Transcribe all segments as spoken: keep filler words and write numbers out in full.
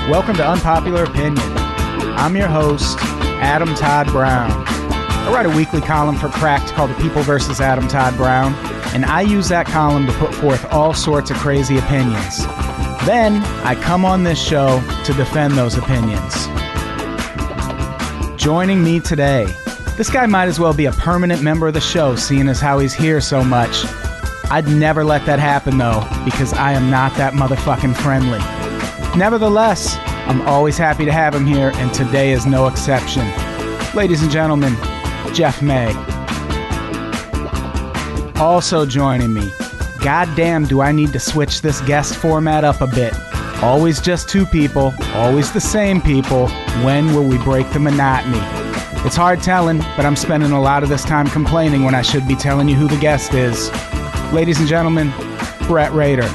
Welcome to Unpopular Opinion. I'm your host, Adam Todd Brown. I write a weekly column for Cracked called The People versus Adam Todd Brown, and I use that column to put forth all sorts of crazy opinions. Then, I come on this show to defend those opinions. Joining me today, this guy might as well be a permanent member of the show, seeing as how he's here so much. I'd never let that happen, though, because I am not that motherfucking friendly. Nevertheless, I'm always happy to have him here, and today is no exception. Ladies and gentlemen, Jeff May. Also joining me, goddamn do I need to switch this guest format up a bit. Always just two people, always the same people. When will we break the monotony? It's hard telling, but I'm spending a lot of this time complaining when I should be telling you who the guest is. Ladies and gentlemen, Brett Rader.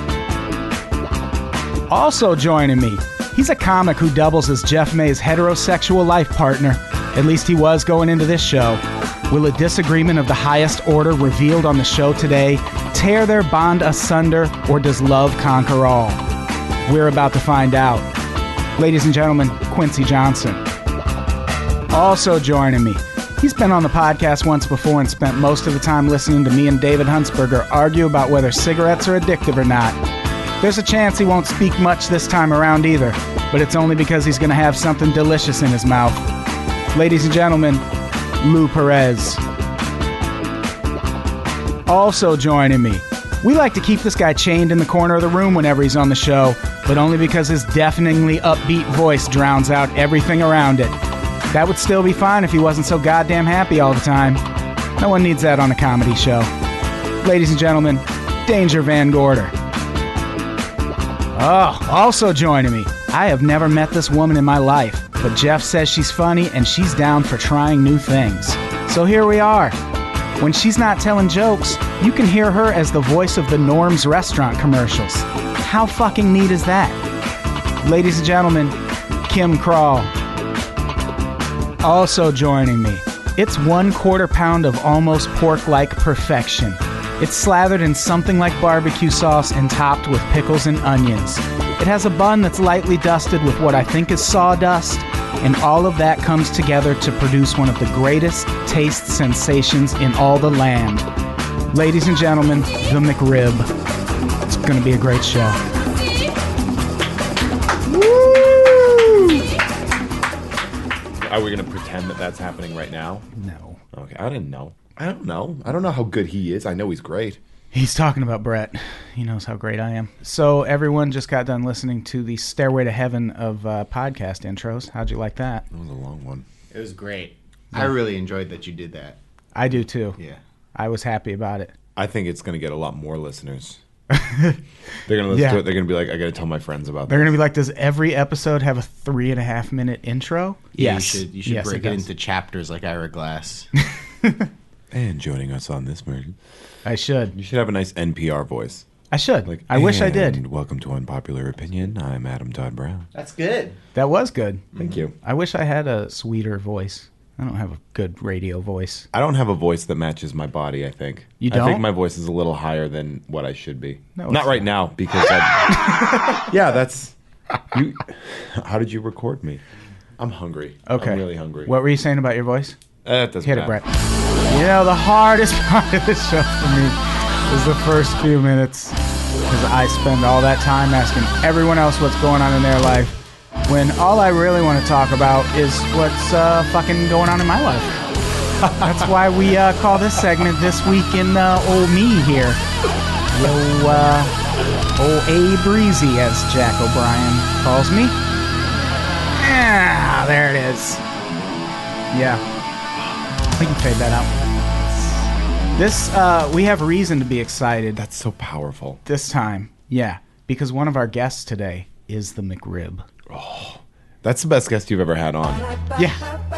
Also joining me, he's a comic who doubles as Jeff May's heterosexual life partner. At least he was going into this show. Will a disagreement of the highest order revealed on the show today tear their bond asunder, or does love conquer all? We're about to find out. Ladies and gentlemen, Quincy Johnson. Also joining me, he's been on the podcast once before and spent most of the time listening to me and David Huntsberger argue about whether cigarettes are addictive or not. There's a chance he won't speak much this time around either, but it's only because he's going to have something delicious in his mouth. Ladies and gentlemen, Lou Perez. Also joining me, we like to keep this guy chained in the corner of the room whenever he's on the show, but only because his deafeningly upbeat voice drowns out everything around it. That would still be fine if he wasn't so goddamn happy all the time. No one needs that on a comedy show. Ladies and gentlemen, Danger Van Gorder. Oh, also joining me, I have never met this woman in my life, but Jeff says she's funny and she's down for trying new things. So here we are. When she's not telling jokes, you can hear her as the voice of the Norm's restaurant commercials. How fucking neat is that? Ladies and gentlemen, Kim Crawl. Also joining me, it's one quarter pound of almost pork-like perfection. It's slathered in something like barbecue sauce and topped with pickles and onions. It has a bun that's lightly dusted with what I think is sawdust, and all of that comes together to produce one of the greatest taste sensations in all the land. Ladies and gentlemen, the McRib. It's going to be a great show. Woo! Are we going to pretend that that's happening right now? No. Okay, I didn't know. I don't know. I don't know how good he is. I know he's great. He's talking about Brett. He knows how great I am. So everyone just got done listening to the Stairway to Heaven of uh, podcast intros. How'd you like that? That was a long one. It was great. Yeah. I really enjoyed that you did that. I do too. Yeah. I was happy about it. I think it's going to get a lot more listeners. They're going to listen yeah. to it. They're going to be like, I got to tell my friends about They're this. going to be like, does every episode have a three and a half minute intro? Yeah, yes. You should, you should yes, break it, it it into chapters like Ira Glass. And joining us on this version, I should. You should have a nice N P R voice. I should. Like, I wish I did. And welcome to Unpopular Opinion. I'm Adam Todd Brown. That's good. That was good. Thank you. I wish I had a sweeter voice. I don't have a good radio voice. I don't have a voice that matches my body, I think. You don't? I think my voice is a little higher than what I should be. No, not right not. now, because I... Yeah, that's... You. How did you record me? I'm hungry. Okay. I'm really hungry. What were you saying about your voice? Uh, it doesn't Hit matter. it, Brett. You know, the hardest part of this show for me is the first few minutes, because I spend all that time asking everyone else what's going on in their life, when all I really want to talk about is what's uh, fucking going on in my life. That's why we uh, call this segment This Week in uh, Old Me here. Yo, uh, old A Breezy, as Jack O'Brien calls me. Ah, there it is. Yeah. We can fade that out. This, uh, we have reason to be excited. That's so powerful. This time, yeah, because one of our guests today is the McRib. Oh, that's the best guest you've ever had on. Yeah.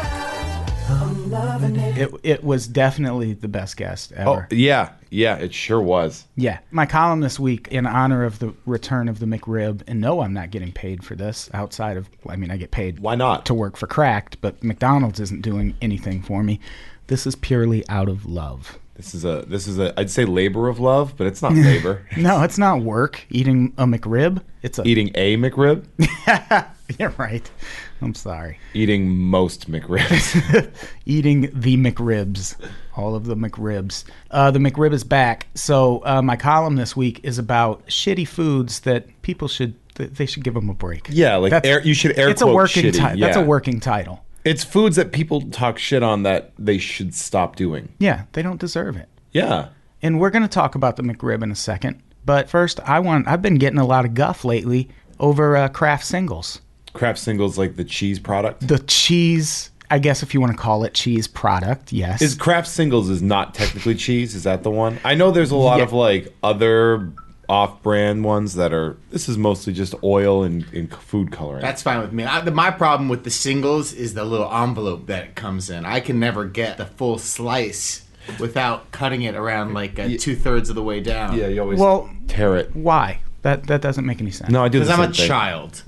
It it was definitely the best guest ever. Oh, yeah, yeah, it sure was. Yeah. My column this week in honor of the return of the McRib, and no, I'm not getting paid for this outside of, I mean, I get paid Why not? to work for Cracked, but McDonald's isn't doing anything for me. This is purely out of love. This is a this is a I'd say labor of love, but it's not labor. No, it's not work. Eating a McRib. It's a Eating a McRib. You're right. I'm sorry. Eating most McRibs. Eating the McRibs. All of the McRibs. Uh, the McRib is back. So uh, my column this week is about shitty foods that people should, they should give them a break. Yeah, like That's- air, you should air It's a quote working shitty. title. That's yeah. a working title. It's foods that people talk shit on that they should stop doing. Yeah, they don't deserve it. Yeah. And we're going to talk about the McRib in a second. But first, I want, I've been getting a lot of guff lately over uh, Kraft Singles. Kraft Singles, like the cheese product. The cheese, I guess if you want to call it cheese product, yes. Is Kraft Singles is not technically cheese? Is that the one? I know there's a lot Yeah. of like other off-brand ones that are. This is mostly just oil and, and food coloring. That's fine with me. I, the, my problem with the singles is the little envelope that it comes in. I can never get the full slice without cutting it around like uh, two thirds of the way down. yeah, you always Well, tear it. why? That that doesn't make any sense. No, I do the Because same I'm a thing. child.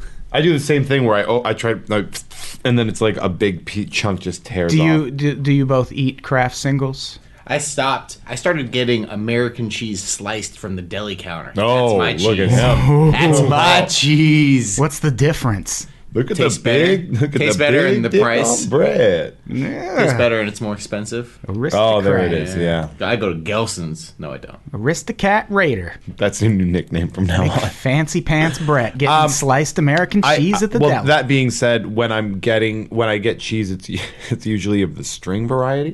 I do the same thing where I oh I try like, and then it's like a big pe- chunk just tears Do off. you do, do you both eat Kraft Singles? I stopped. I started getting American cheese sliced from the deli counter. Oh, That's my look cheese. at him! That's my cheese. What's the difference? Look at Tastes the big. better. Look at Tastes the better big in the dip price. on bread. Tastes better and it's more expensive. Oh, there it Aristocrat. is. Yeah, I go to Gelson's. No, I don't. Aristocat Raider. that's a new nickname from now on. Fancy Pants Brett getting Um, sliced American I- cheese at the well, deli. that being said, when I'm getting when I get cheese, it's it's usually of the string variety.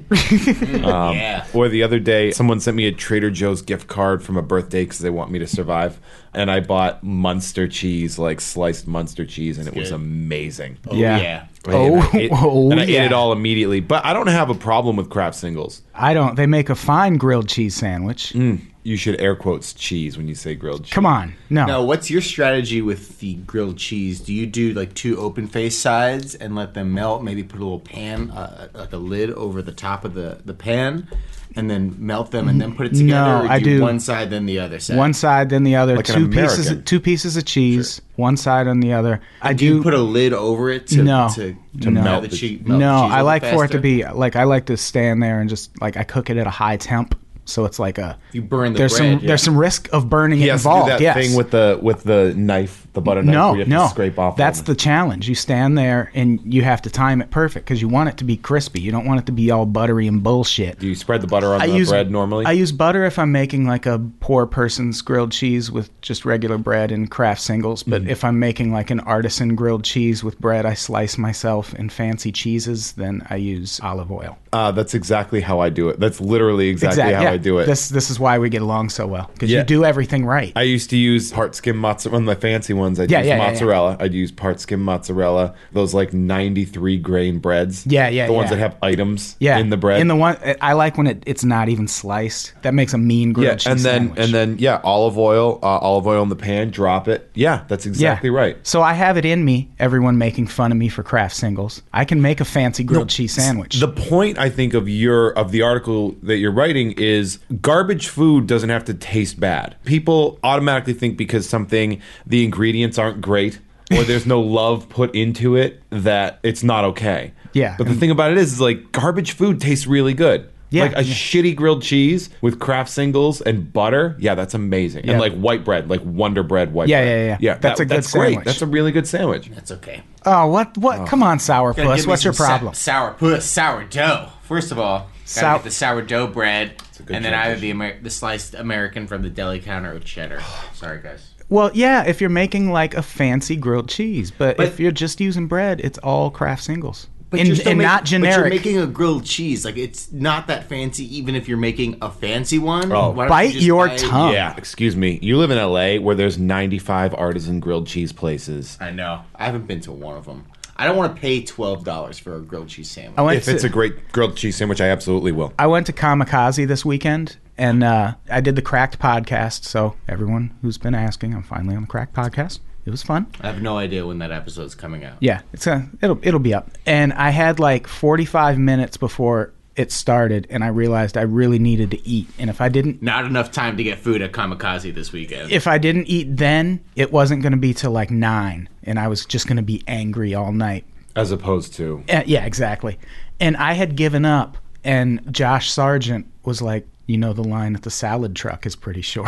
Um, Yeah. Or the other day, someone sent me a Trader Joe's gift card from a birthday because they want me to survive, and I bought Munster cheese, like sliced Munster cheese, and it was good. amazing. Oh, Yeah. yeah. Oh, and I, ate, oh, and I yeah. ate it all immediately. But I don't have a problem with Kraft Singles. I don't. They make a fine grilled cheese sandwich. Mm. You should air quotes cheese when you say grilled cheese. Come on. No. Now, what's your strategy with the grilled cheese? Do you do like two open face sides and let them melt? Maybe put a little pan, uh, like a lid over the top of the, the pan, and then melt them and then put it together? No, or I do do- one side then the other side. One side, then the other. Like an two pieces. American. Two pieces of cheese. One side on the other. I do you put a lid over it to No. to, To melt melt the the- cheese? no. melt the cheese a I little like for it to faster? be like I like to stand there and just like I cook it at a high temp, so it's like a. You burn the There's bread. some there's some risk of burning He it has to involved. do that yes. thing with the with the knife, the butter knife, no, where you have no. to scrape off. That's all the challenge. You stand there and you have to time it perfect because you want it to be crispy. You don't want it to be all buttery and bullshit. Do you spread the butter on I the use bread normally? I use butter if I'm making like a poor person's grilled cheese with just regular bread and Kraft Singles. But Mm-hmm. if I'm making like an artisan grilled cheese with bread I slice myself in fancy cheeses, then I use olive oil. uh, that's exactly how I do it. That's literally exactly how yeah. I do it. This this is why we get along so well because Yeah. you do everything right. I used to use part skim mozzarella. One of the fancy ones, I'd Yeah, use yeah, yeah, yeah. mozzarella. I'd use part skim mozzarella. Those like ninety-three grain breads. Yeah, yeah, The ones yeah. that have items yeah, in the bread. In the one I like when it, it's not even sliced. That makes a mean grilled yeah, cheese and then sandwich. and then yeah, olive oil, uh, olive oil in the pan. Drop it. Yeah, that's exactly right. So I have it in me. Everyone making fun of me for Kraft Singles. I can make a fancy grilled cheese sandwich. The point I think of your of the article that you're writing is garbage food doesn't have to taste bad. People automatically think because something the ingredients aren't great or there's no love put into it that it's not okay. Yeah. But the thing about it is, is like garbage food tastes really good. Yeah, Like a yeah. shitty grilled cheese with Kraft Singles and butter. Yeah, that's amazing. Yeah. And like white bread, like Wonder Bread white Yeah, bread. yeah, yeah. Yeah, That's that- a good that's great. sandwich. That's a really good sandwich. That's okay. oh, what? What? Come on, Gotta sourpuss. give me What's your some sa- problem? sour puss, sourdough. First of all, gotta Sou- get the sourdough bread, a good and then either transition. the Amer- the sliced American from the deli counter with cheddar. Sorry, guys. Well, yeah, if you're making like a fancy grilled cheese, but, But- if you're just using bread, it's all Kraft Singles. But and you're still and make- not But you're generic. making a grilled cheese. Like it's not that fancy, even if you're making a fancy one. Oh. Why don't Bite you just your buy- tongue. Yeah, excuse me. You live in L A where there's ninety-five artisan grilled cheese places. I know. I haven't been to one of them. I don't want to pay twelve dollars for a grilled cheese sandwich. I went If it's to, a great grilled cheese sandwich, I absolutely will. I went to Kamikaze this weekend, and uh, I did the Cracked podcast. So everyone who's been asking, I'm finally on the Cracked podcast. It was fun. I have no idea when that episode's coming out. Yeah, it's a, it'll it'll be up. And I had like forty-five minutes before it started, and I realized I really needed to eat. And if I didn't, Not enough time to get food at Kamikaze this weekend. if I didn't eat then, it wasn't going to be till like nine, and I was just going to be angry all night. As opposed to. Uh, yeah, exactly. And I had given up, and Josh Sargent was like, "You know, the line at the salad truck is pretty short."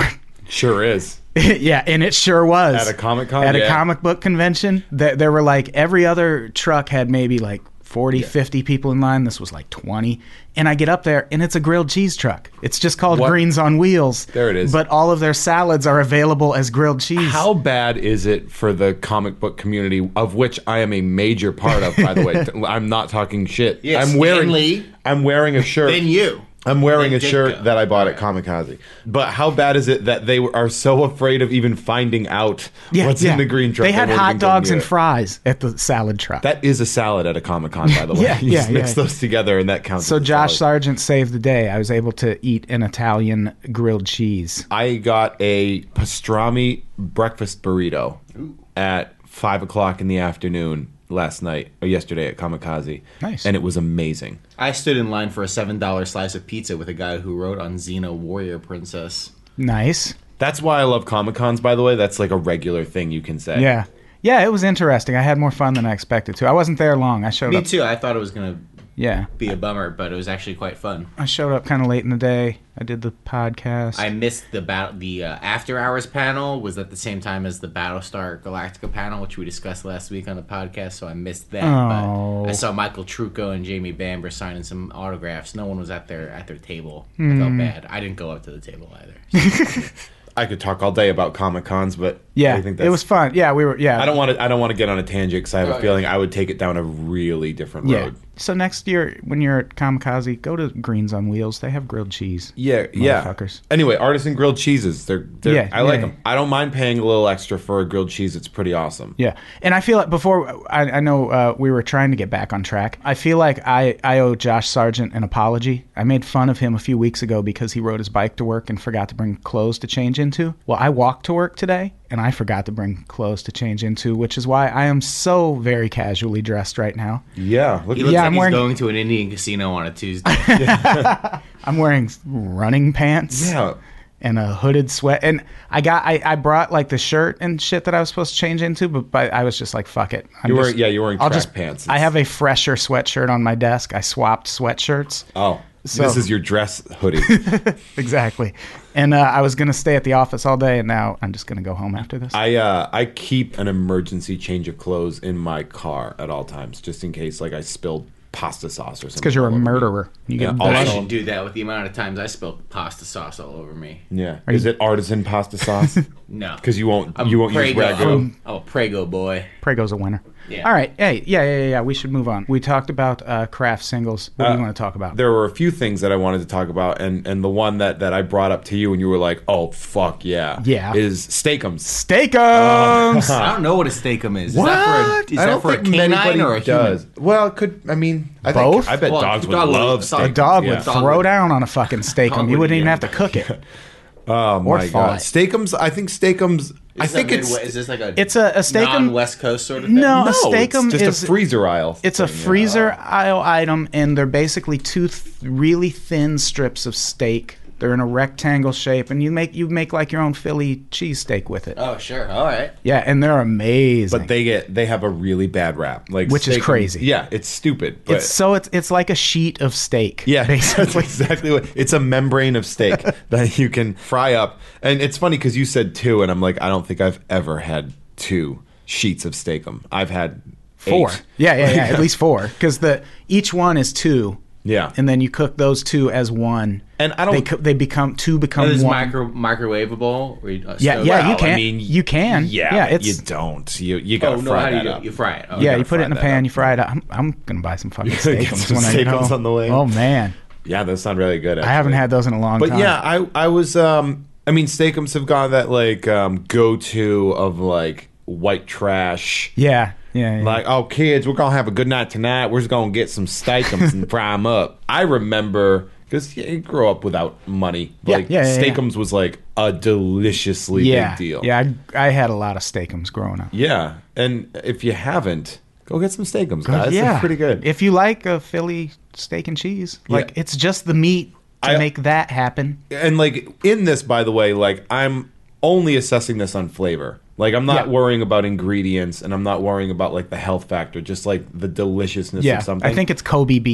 Sure is. Yeah, and it sure was. At a Comic-Con? At a Yeah. comic book convention. There, there were like, every other truck had maybe like forty, fifty people in line. This was like twenty. And I get up there, and it's a grilled cheese truck. It's just called What? Greens on Wheels. There it is. But all of their salads are available as grilled cheese. How bad is it for the comic book community, of which I am a major part of, by the way? I'm not talking shit. Yes, I'm wearing Stanley. I'm wearing a shirt. Then you. I'm wearing Then a shirt Ditko. that I bought at Kamikaze. But how bad is it that they are so afraid of even finding out Yeah, what's yeah. in the green truck? They had won't hot even go dogs near and it? fries at the salad truck. That is a salad at a Comic Con, by the way. Yeah, you yeah, just mix yeah. those together, and that counts. So as a Josh salad. Sargent saved the day. I was able to eat an Italian grilled cheese. I got a pastrami breakfast burrito at five o'clock in the afternoon last night or yesterday at Kamikaze. Nice. And it was amazing. I stood in line for a seven dollar slice of pizza with a guy who wrote on Xena Warrior Princess. Nice. That's why I love Comic Cons, by the way. That's like a regular thing you can say. Yeah. Yeah, it was interesting. I had more fun than I expected to. I wasn't there long. I showed Me up. too. I thought it was going to Yeah. be a bummer, but it was actually quite fun. I showed up kind of late in the day. I did the podcast. I missed the bat- the uh, after hours panel was at the same time as the Battlestar Galactica panel, which we discussed last week on the podcast. So I missed that. Oh. But I saw Michael Trucco and Jamie Bamber signing some autographs. No one was at their at their table. Hmm. I felt bad. I didn't go up to the table either. I could talk all day about Comic Cons, but yeah, I think that's, it was fun. Yeah, we were. Yeah, I don't want to. I don't want to get on a tangent because I have Oh, a yeah. feeling I would take it down a really different Yeah. road. So next year, when you're at Kamikaze, go to Greens on Wheels. They have grilled cheese. Yeah, yeah. Motherfuckers. Anyway, artisan grilled cheeses. They're, they're Yeah, I like yeah. them. I don't mind paying a little extra for a grilled cheese. It's pretty awesome. Yeah, and I feel like before I, I know uh, we were trying to get back on track. I feel like I, I owe Josh Sargent an apology. I made fun of him a few weeks ago because he rode his bike to work and forgot to bring clothes to change into. Well, I walked to work today and I forgot to bring clothes to change into, which is why I am so very casually dressed right now. Yeah, look He at looks Yeah, like I'm he's wearing- going to an Indian casino on a Tuesday. I'm wearing running pants. yeah. And a hooded sweat, and I got I, I brought like the shirt and shit that I was supposed to change into, but, but I was just like, fuck it. I'm You're just- wearing- yeah, you're wearing I'll track just, pants. I have a fresher sweatshirt on my desk. I swapped sweatshirts. Oh, So- this is your dress hoodie. Exactly. And uh, I was gonna stay at the office all day, and now I'm just gonna go home after this. I uh, I keep an emergency change of clothes in my car at all times, just in case like I spilled pasta sauce or something. Because you're a all over me. murderer. You Yeah, get also- I blood. should do that with the amount of times I spilled pasta sauce all over me. Yeah. Is it artisan pasta sauce? No. Because you won't I'm you won't use Prego. ragu. I'm, I'm a Prego boy. Prego's a winner. Yeah. All right. Hey, yeah, yeah, yeah, yeah. We should move on. We talked about uh, craft singles. What do you Uh, want to talk about? There were a few things that I wanted to talk about, and, and the one that, that I brought up to you, and you were like, "Oh fuck yeah, Yeah. is Steakums." Steakums. I don't know what a steakum is. Is What? that for a, is I that don't for a think canine anybody or a does. human? Well, it could I mean I Both? Think, I bet Well, dogs would dog would- love a steak. A dog yeah. would Dog throw would- down on a fucking steakum. Dog You would wouldn't even eat have to it. cook it. Oh Or my fought. god, Steakums! I think Steakums. I Is think that it's Midwest- is this like a It's a- a Steakum- non-West Coast sort of thing? No, no, a Steakum it's just is a freezer aisle. It's a thing, yeah. freezer aisle item, and they're basically two th- really thin strips of steak. They're in a rectangle shape, and you make you make like your own Philly cheesesteak with it. Oh, sure. All right. Yeah, and they're amazing. But they get they have a really bad rap, like Which is Steakums- crazy. Yeah, it's stupid. But it's so it's it's like a sheet of steak. yeah, that's basically. exactly what it's a membrane of steak that you can fry up. And it's funny because you said two, and I'm like, I don't think I've ever had two sheets of Steakum. I've had Four. eight. Yeah, yeah, yeah. At least four, because the each one is two. Yeah. And then you cook those two as one. And I don't- They, co- they become two become Oh, this is one. micro microwavable. Or you, uh, Yeah, stove? yeah, Well, you can. I mean, you can. Yeah, yeah. but It's you don't. You you Oh gotta no! fry How do you that do up. it? You fry it. Oh, yeah, gotta you put it in fry the that pan, up. you fry it up. I'm, I'm gonna buy some fucking Get steakums some when I get Steakums home. on the way. Oh man, Yeah, those sound really good. I haven't actually. had those in a long But time. yeah, I I was um I mean Steakums have got that like um go to of like white trash. yeah, yeah, yeah. Like, oh kids, we're gonna have a good night tonight. We're just gonna get some Steakums and fry them up. I remember because you grew up without money. Yeah, Like yeah, yeah, yeah. Steakums was like a deliciously yeah, big deal. yeah. I, I had a lot of steakums growing up. Yeah. And if you haven't, go get some Steakums, guys. yeah, They're pretty good. If you like a Philly steak and cheese, like Yeah. it's just the meat to I- make that happen. And like in this, by the way, like I'm only assessing this on flavor. Like I'm not Yeah. worrying about ingredients, and I'm not worrying about like the health factor. Just like the deliciousness Yeah, of something. I think it's Kobe beef.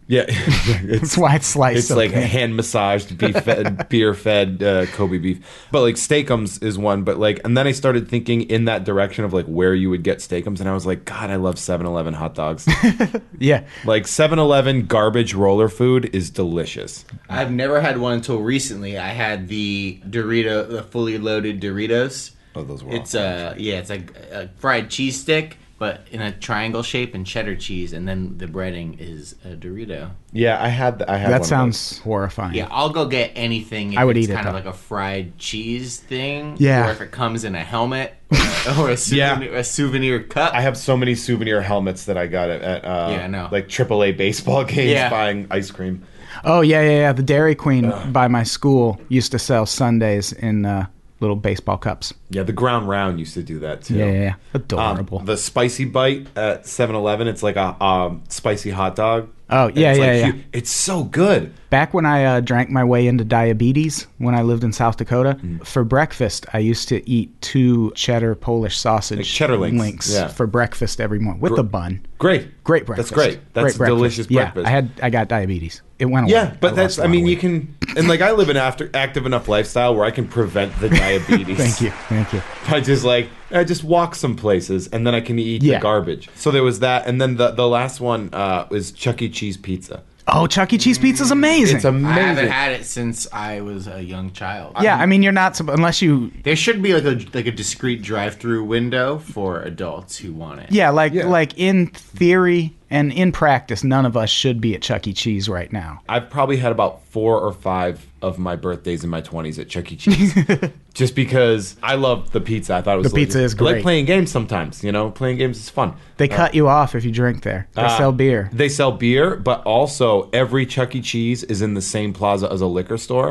Yeah, That's why it's sliced. It's so like thin. hand massaged, beef fed, beer fed uh, Kobe beef. But like Steakums is one. But like, and then I started thinking in that direction of like where you would get Steakums, and I was like, God, I love seven eleven hot dogs. Yeah. Like seven eleven garbage roller food is delicious. I've never had one until recently. I had the Dorito, the fully loaded Doritos. Oh, those were. It's awesome. uh yeah, it's like a fried cheese stick, but in a triangle shape and cheddar cheese, and then the breading is a Dorito. Yeah, I had. I had. That one of sounds horrifying. Yeah, I'll go get anything. If I would it's eat it, kind of though. like a fried cheese thing. Yeah. Or if it comes in a helmet or, or a souvenir, Yeah. a souvenir cup. I have so many souvenir helmets that I got at, at uh, Yeah, I know. like triple A baseball games Yeah. buying ice cream. Oh yeah, yeah, yeah. The Dairy Queen by my school used to sell sundaes in uh, little baseball cups. Yeah, the Ground Round used to do that too. Yeah, yeah, yeah. Um, Adorable. the Spicy Bite at seven eleven, it's like a um, spicy hot dog. Oh, yeah, It's yeah, like yeah. hu- It's so good. Back when I uh, drank my way into diabetes when I lived in South Dakota, Mm. for breakfast I used to eat two cheddar Polish sausage Like cheddar links, yeah. for breakfast every morning with Gr- a bun. Great. Great breakfast. That's great. That's Great breakfast. delicious Yeah, breakfast. I had I got diabetes. It went away. Yeah, but I that's, lost a I lot mean, of you weight. can, and like I live an after, active enough lifestyle where I can prevent the diabetes. Thank you. Thank you. I just like, I just walk some places and then I can eat Yeah. the garbage. So there was that. And then the, the last one uh, was Chuck E. Cheese pizza. Oh, Chuck E. Cheese pizza's amazing. It's I amazing. haven't had it since I was a young child. yeah, I mean, you're not supp- unless you. There should be like a like a discrete drive-through window for adults who want it. Yeah, like Yeah. like in theory and in practice, none of us should be at Chuck E. Cheese right now. I've probably had about four or five of my birthdays in my twenties at Chuck E. Cheese. Just because I love the pizza. I thought it was The pizza delicious. is I like great. playing games sometimes, you know? Playing games is fun. They cut you off if you drink there. They Uh, sell beer. They sell beer, but also every Chuck E. Cheese is in the same plaza as a liquor store.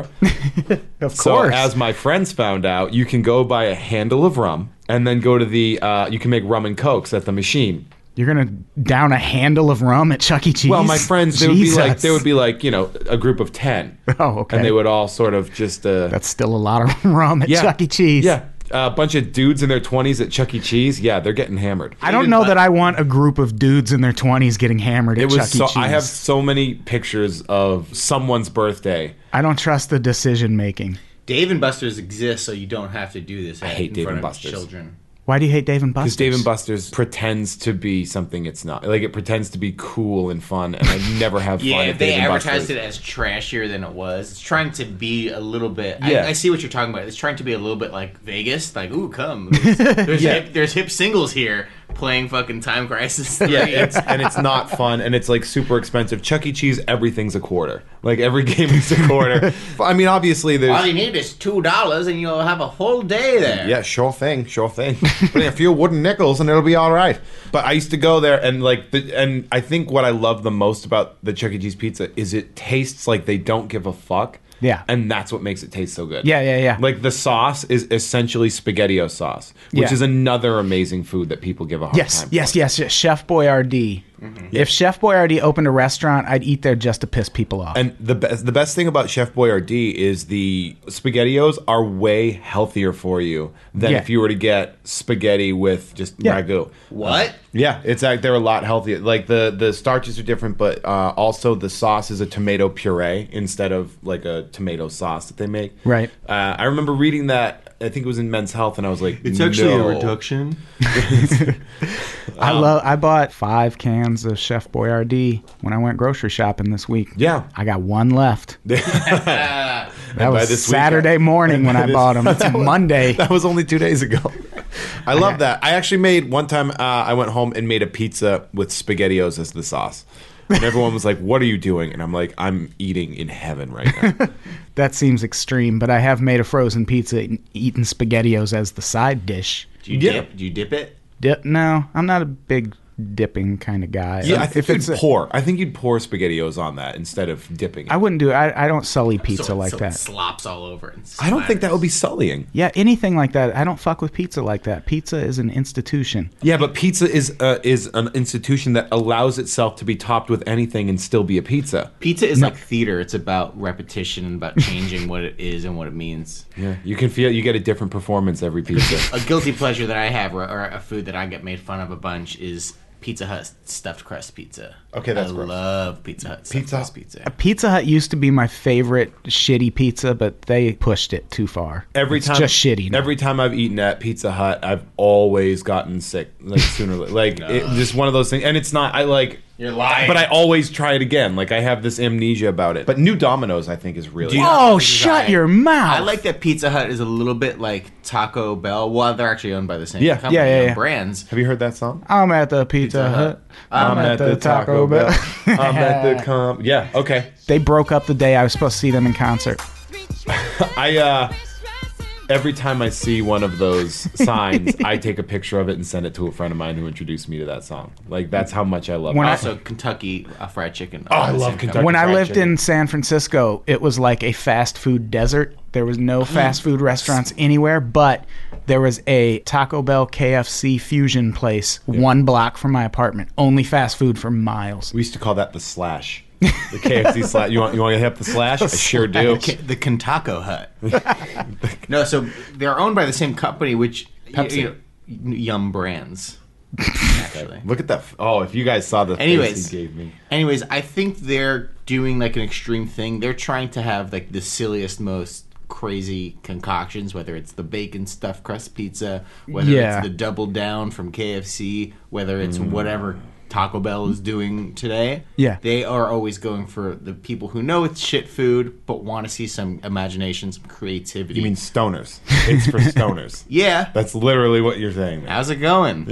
Of So course. as my friends found out, you can go buy a handle of rum and then go to the, uh, you can make rum and cokes at the machine. You're gonna down a handle of rum at Chuck E. Cheese. Well, my friends, they would be like, Jesus. they would be like, you know, a group of ten. Oh, okay. And they would all sort of just, uh, That's still a lot of rum at yeah, Chuck E. Cheese. Yeah. A bunch of dudes in their twenties at Chuck E. Cheese. Yeah, they're getting hammered. I don't know that I want a group of dudes in their twenties getting hammered at It was Chuck E. so. Cheese. I have so many pictures of someone's birthday. I don't trust the decision making. Dave and Buster's exists, so you don't have to do this. I hate in Dave front and of Buster's. Children. Why do you hate Dave and Buster's? Because Dave and Buster's pretends to be something it's not. Like it pretends to be cool and fun, and I never have fun Yeah, at they Dave and advertised Buster's. it as trashier than it was. It's trying to be a little bit. Yeah. I, I see what you're talking about. It's trying to be a little bit like Vegas. Like, ooh, come. There's, there's, Yeah. hip, there's hip singles here playing fucking Time Crisis. Yeah, three. it's, and it's not fun, and it's like super expensive. Chuck E. Cheese, everything's a quarter. Like every game is a quarter. I mean, obviously All there's. you need is two dollars, and you'll have a whole day there. Yeah, sure thing, sure thing. Put in a few wooden nickels and it'll be all right. But I used to go there and like, the, and I think what I love the most about the Chuck E. Cheese pizza is it tastes like they don't give a fuck. Yeah. And that's what makes it taste so good. Yeah, yeah, yeah. Like the sauce is essentially SpaghettiO sauce, which Yeah. is another amazing food that people give a hard Yes, time yes, for. yes, yes. Chef Boyardee. If Chef Boyardee opened a restaurant, I'd eat there just to piss people off. And the best the best thing about Chef Boyardee is the SpaghettiOs are way healthier for you than Yeah. if you were to get spaghetti with just Yeah. ragu. What? Yeah, it's like they're a lot healthier. Like the the starches are different, but uh, also the sauce is a tomato puree instead of like a tomato sauce that they make. Right. Uh, I remember reading that. I think it was in Men's Health, and I was like, It's actually no. a reduction. I Um, love. I bought five cans of Chef Boyardee when I went grocery shopping this week. Yeah. I got one left. That by was this Saturday weekend- morning when by I this- bought them. It's Monday. That was only two days ago. I love that. I actually made one time. Uh, I went home and made a pizza with SpaghettiOs as the sauce, and everyone was like, "What are you doing?" And I'm like, "I'm eating in heaven right now." That seems extreme, but I have made a frozen pizza and eaten SpaghettiOs as the side dish. Do you Yeah. dip? Do you dip it? Dip? No, I'm not a big dipping kind of guy. Yeah, I think if it's you'd a- pour. I think you'd pour SpaghettiOs on that instead of dipping it. I wouldn't do it. I, I don't sully pizza so, like so that. It slops all over. And I don't think that splatters. would be sullying. Yeah, anything like that. I don't fuck with pizza like that. Pizza is an institution. Yeah, but pizza is uh, is an institution that allows itself to be topped with anything and still be a pizza. Pizza is like theater. It's about repetition and about changing what it is and what it means. Yeah, you can feel you get a different performance every pizza. A guilty pleasure that I have, or, or a food that I get made fun of a bunch, is Pizza Hut stuffed crust pizza. Okay, that's I gross. love Pizza Hut stuffed Pizza- crust pizza. Pizza Hut used to be my favorite shitty pizza, but they pushed it too far. Every it's time, just shitty now. Every time I've eaten at Pizza Hut, I've always gotten sick. Like sooner, or later. like it, just one of those things. And it's not. I like. You're lying. But I always try it again. Like I have this amnesia about it. But new Domino's, I think, is really. Do you good. not Oh, think it's shut right? your mouth. I like that Pizza Hut is a little bit like Taco Bell. Well, they're actually owned by the same Yeah. company Yeah, yeah, and yeah. brands. Have you heard that song? I'm at the Pizza, Pizza Hut. Hut. I'm, at, the Taco Bell. I'm at the com. Yeah. Okay. They broke up the day I was supposed to see them in concert. I uh. Every time I see one of those signs, I take a picture of it and send it to a friend of mine who introduced me to that song. Like that's how much I love When it. I- Also, Kentucky uh, Fried Chicken. Oh, I Uh, the love same Kentucky. company. When I fried lived chicken. in San Francisco, it was like a fast food desert. There was no fast food restaurants anywhere, but there was a Taco Bell K F C fusion place one block from my apartment. Only fast food for miles. We used to call that the slash. The K F C slash. You want you want to hit up the slash? I sure do. K- the Kentaco Hut. No, so they're owned by the same company, which Pepsi. You know, Yum Brands. Actually. Look at that. f- Oh, if you guys saw the Anyways. face he gave me. Anyways, I think they're doing like an extreme thing. They're trying to have like the silliest, most crazy concoctions, whether it's the bacon stuffed crust pizza, whether Yeah. it's the double down from K F C, whether it's Mm. whatever Taco Bell is doing today. Yeah. They are always going for the people who know it's shit food but want to see some imagination, some creativity. You mean stoners? It's for stoners. yeah. That's literally what you're saying. man. How's it going?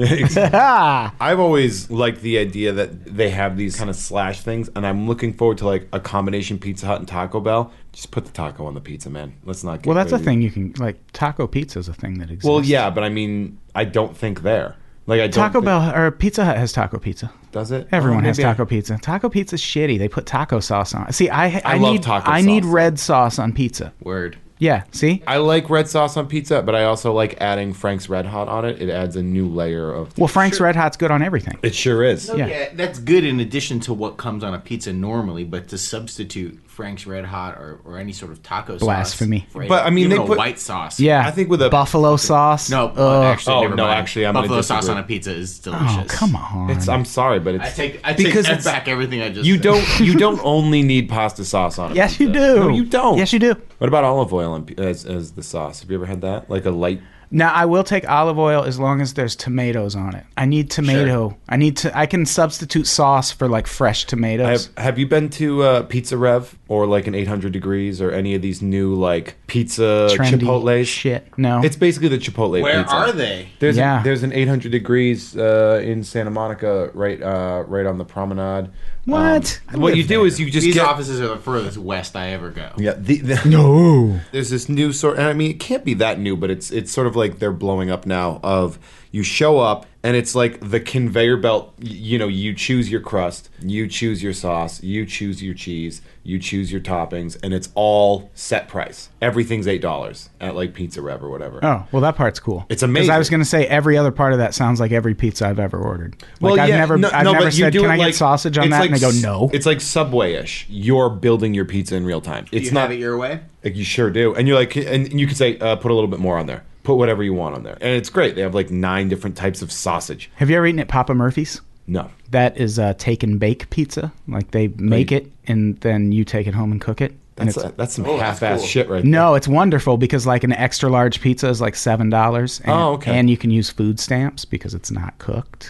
Ah, I've always liked the idea that they have these kind of slash things, and I'm looking forward to like a combination Pizza Hut and Taco Bell. Just put the taco on the pizza, man. Let's not get well, that's a crazy. thing you can like. Taco pizza is a thing that exists. Well, yeah, but I mean, I don't think there. Like I don't Taco think- Bell or Pizza Hut has taco pizza. does it? Everyone Oh, has maybe I- taco pizza. Taco pizza's shitty. They put taco sauce on. See, I I, I love need taco I need sauce. red sauce on pizza. Word. Yeah, see? I like red sauce on pizza, but I also like adding Frank's Red Hot on it. It adds a new layer of. Well, Frank's Red Hot's good on everything. It sure is. No, Yeah. yeah. that's good in addition to what comes on a pizza normally, but to substitute Frank's Red Hot or, or any sort of taco Blasphemy. sauce. for But, I mean, even they a put- white sauce. Yeah. I think with a buffalo sauce. No, Ugh. actually, Oh, never no, mind. actually, I'm gonna Buffalo sauce disagree. on a pizza is delicious. Oh, come on. It's. I'm sorry, but it's I take I take because that it's- back everything I just You said. don't. You don't only need pasta sauce on it. Yes, you do. No, you don't. Yes, you do. What about olive oil on, pi- as as the sauce? Have you ever had that? Like a light. Now, I will take olive oil as long as there's tomatoes on it. I need tomato. I need to. I can substitute sauce for like fresh tomatoes. Have, have you been to uh, Pizza Rev or like an eight hundred Degrees or any of these new like pizza Trendy Chipotles? shit. No. It's basically the Chipotle Where pizza. are they? There's Yeah. a, there's an eight hundred Degrees uh, in Santa Monica, right uh, right on the promenade. What? I Um, what live you do there. is you just These get offices are the furthest west I ever go. yeah. The, the, No. There's this new sort, and I mean, it can't be that new, but it's it's sort of like they're blowing up now. Of you show up, and it's like the conveyor belt. y- You know, you choose your crust, you choose your sauce, you choose your cheese, you choose your toppings, and it's all set price. Everything's eight dollars at like Pizza Rev or whatever. Oh, well, that part's cool. It's Because amazing. I was going to say every other part of that sounds like every pizza I've ever ordered. Like, Well, I've yeah, never, no, I've no, never but you said, do "Can it I get like- sausage on it's that?" like and they go, s- "No." It's like Subway-ish. You're building your pizza in real time. It's you not have it your way? like you sure do, and you're like, and you can say, uh, put a little bit more on there. Put whatever you want on there, and it's great. They have like nine different types of sausage. Have you ever eaten at Papa Murphy's? No, That is a take and bake pizza. Like they make you- it and then you take it home and cook it. And that's it's, a, that's some Oh, that's half-ass cool. shit right no, it's wonderful because like an extra large pizza is like seven dollars. And, Oh, okay. And you can use food stamps because it's not cooked.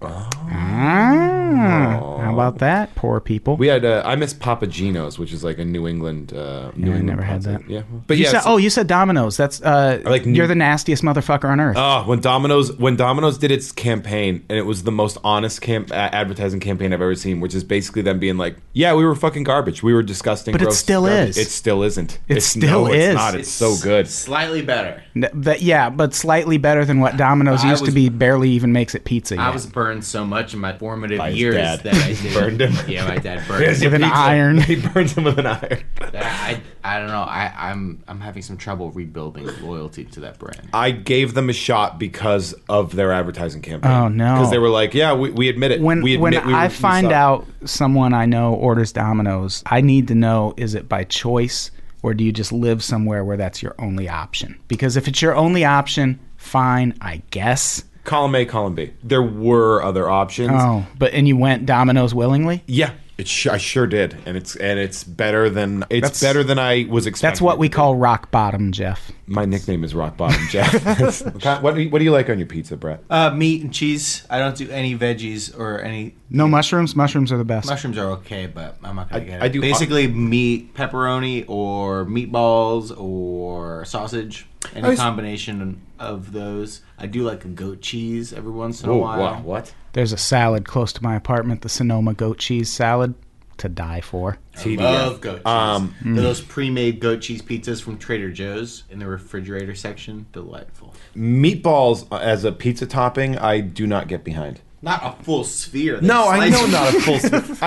Ah, how about that, poor people? We had uh, I miss Papa Gino's, which is like a New England. Uh, New I England never had concept. that. Yeah, but you yeah. said, so- oh, you said Domino's. That's uh, I like you're n- the nastiest motherfucker on earth. Oh, when Domino's when Domino's did its campaign, and it was the most honest camp, uh, advertising campaign I've ever seen, which is basically them being like, "Yeah, we were fucking garbage. We were disgusting." But it gross still garbage." is. It still isn't. It It's- still no, is. It's not. It's, so good. Slightly better. N- but yeah, but slightly better than what Domino's I used to was- be. Barely even makes it pizza yet. I was burned so much in my formative By his years dad. that I did. Burned him. Yeah, my dad burned Here's me. your With an pizza. iron. He burns him with an iron. I, I don't know. I, I'm I'm having some trouble rebuilding loyalty to that brand. I gave them a shot because of their advertising campaign. Oh, no. Because they were like, "Yeah, we, we admit it. when we when admit we I were- we find suck." out someone I know orders Domino's, I need to know, is it by choice or do you just live somewhere where that's your only option? Because if it's your only option, fine, I guess. Column A, column B. There were other options. Oh, but and you went Domino's willingly? Yeah, it sh- I sure did, and it's and it's better than it's That's- better than I was expecting. That's what it we to be. call rock bottom, Jeff. My nickname is Rock Bottom Jeff. what, do you, what do you like on your pizza, Brett? Uh, meat and cheese. I don't do any veggies or any. No mushrooms? Mushrooms are the best. Mushrooms are okay, but I'm not gonna I- get it. I do- basically meat, pepperoni, or meatballs, or sausage. Any I was- combination of those. I do like a goat cheese every once in a Oh, while. wow, what? There's a salad close to my apartment, the Sonoma goat cheese salad, to die for. I love goat cheese. Um, Those pre-made goat cheese pizzas from Trader Joe's in the refrigerator section, delightful. Meatballs uh, as a pizza topping, I do not get behind. Not a full sphere. They No, I slice know it. not a full. Sp-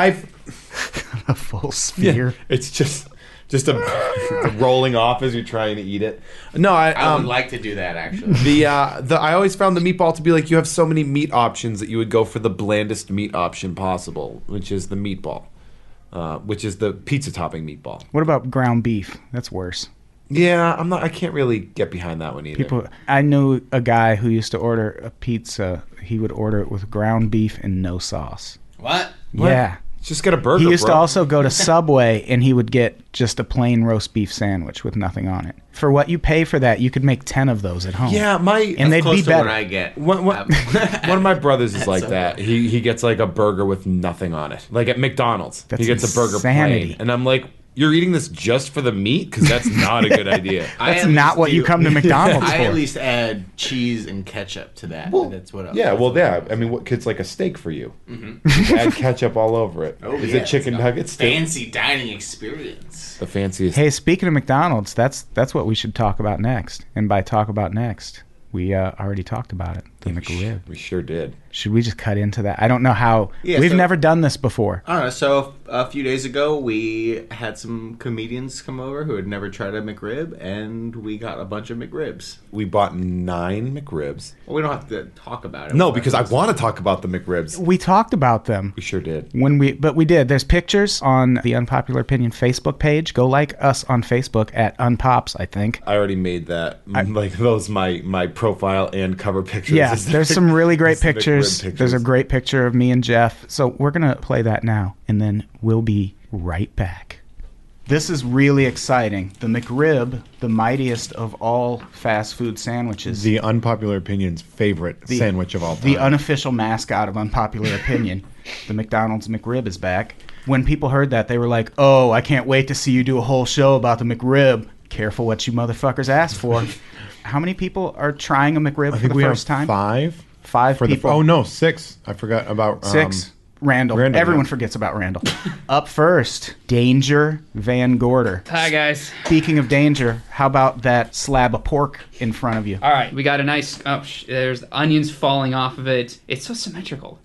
I've A full sphere. it's just just a rolling off as you're trying to eat it. No, I I um, would like to do that actually. the uh, the I always found the meatball to be like you have so many meat options that you would go for the blandest meat option possible, which is the meatball, uh, which is the pizza topping meatball. What about ground beef? That's worse. Yeah, I'm not. I can't really get behind that one either. People, I knew a guy who used to order a pizza. He would order it with ground beef and no sauce. What? What? Yeah. Just get a burger. He used bro. to also go to Subway and he would get just a plain roast beef sandwich with nothing on it. For what you pay for that, you could make ten of those at home. Yeah, my And they'd Close be to better. what I get. One, one, Um, one of my brothers is like so that. He he gets like a burger with nothing on it. Like at McDonald's, That's he gets a burger insanity. plain, and I'm like, "You're eating this just for the meat? Because that's not a good idea." I That's at not least what you do- come to McDonald's I for. at least add cheese and ketchup to that. that's what. I, Yeah, that's well, what yeah. I- I mean, what, it's like a steak for you. Mm-hmm. You add ketchup all over it. Oh, Is yeah, it chicken it's got nuggets? too? Fancy dining experience. The fanciest. Hey, speaking of McDonald's, that's that's what we should talk about next. And by talk about next, we uh, already talked about it. The McRib. We sure did. Should we just cut into that? I don't know how. Yeah, We've so- never done this before. I don't know. So a few days ago, we had some comedians come over who had never tried a McRib, and we got a bunch of McRibs. We bought nine McRibs. Well, we don't have to talk about it. No, We'll because I have to- want to talk about the McRibs. We talked about them. We sure did. When we, but we did. There's pictures on the Unpopular Opinion Facebook page. Go like us on Facebook at Unpops, I think. I already made that. like those my my profile and cover pictures. Yeah, Is the there's Mc- some really great is the McRib pictures. There's a great picture of me and Jeff. So we're going to play that now, and then we'll be right back. This is really exciting. The McRib, the mightiest of all fast food sandwiches. The Unpopular Opinion's favorite The- sandwich of all time. The unofficial mascot of Unpopular Opinion. The McDonald's McRib is back. When people heard that, they were like, oh, I can't wait to see you do a whole show about the McRib. Careful what you motherfuckers ask for. How many people are trying a McRib I for think the we first have time? five. Five For people. the, oh, no, six. I forgot about... Um, Six. Randall. Randall, Everyone yeah. forgets about Randall. Up first, Danger Van Gorder. Hi, guys. Speaking of danger, how about that slab of pork in front of you? All right, we got a nice. Oh, sh- there's onions falling off of it. It's so symmetrical.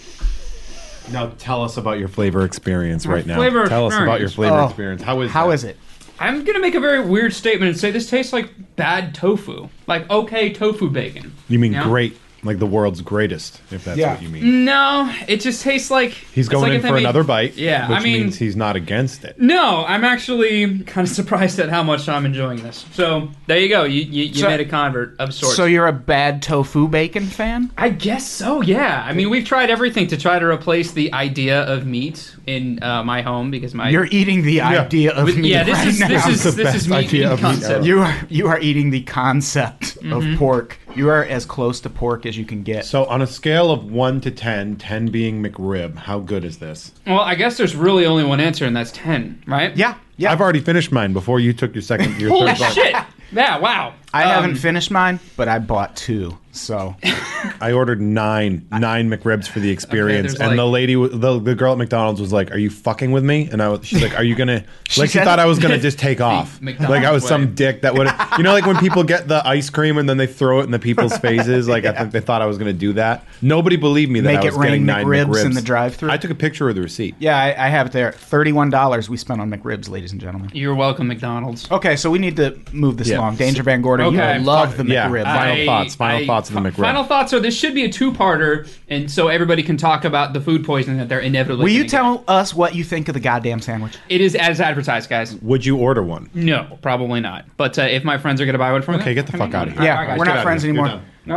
Now tell us about your flavor experience My right now. flavor Tell us about your experience. flavor Oh, experience. How is How that? is it? I'm gonna make a very weird statement and say this tastes like bad tofu, like okay tofu bacon. You mean Yeah. great, like the world's greatest, if that's Yeah. what you mean. No, it just tastes like He's it's going like in if they for made- another bite, Yeah, which I mean, means he's not against it. no, I'm actually kind of surprised at how much I'm enjoying this. So there you go. You you, you So- made a convert of sorts. So you're a bad tofu bacon fan? I guess so, yeah. I mean, we've tried everything to try to replace the idea of meat in uh, my home because my You're eating the idea of With- meat yeah, this right is now. this is The this is best meat idea in of meat concept. ever. You are you are eating the concept Mm-hmm. of pork. You are as close to pork as you can get. So on a scale of one to ten, ten being McRib, how good is this? Well, I guess there's really only one answer, and that's ten, right? yeah, yeah. I've already finished mine before you took your second, your Holy third bite. shit! Yeah, wow. I Um, haven't finished mine, but I bought two. So I ordered nine, nine McRibs for the experience, there's and like- the lady, w- the, the girl at McDonald's was like, "Are you fucking with me?" And I was, she's like, "Are you gonna?" She like she said thought it? I was gonna just take off, McDonald's like I was way. some dick that would, you know, like when people get the ice cream and then they throw it in the people's faces. Like I think they thought I was gonna do that. Nobody believed me that Make I it was getting rain nine McRibs McRibs in the drive-thru? I took a picture of the receipt. yeah, I, I have it there. Thirty-one dollars we spent on McRibs, ladies and gentlemen. You're welcome, McDonald's. Okay, so we need to move this Yeah. along. Danger Van Gorder, Okay. you love the Yeah. McRib. Final I- thoughts, final I- thoughts of the fi- McRib. Final thoughts. So this should be a two-parter, and so everybody can talk about the food poisoning that they're inevitably. Will you gonna tell us what you think of the goddamn sandwich? get. It is as advertised, guys. Would you order one? No, probably not. But uh, if my friends are gonna buy one from me, Okay, get the I fuck mean, outta here. all right, Yeah, all right, we're guys, not Get friends out of here. anymore. You're All right.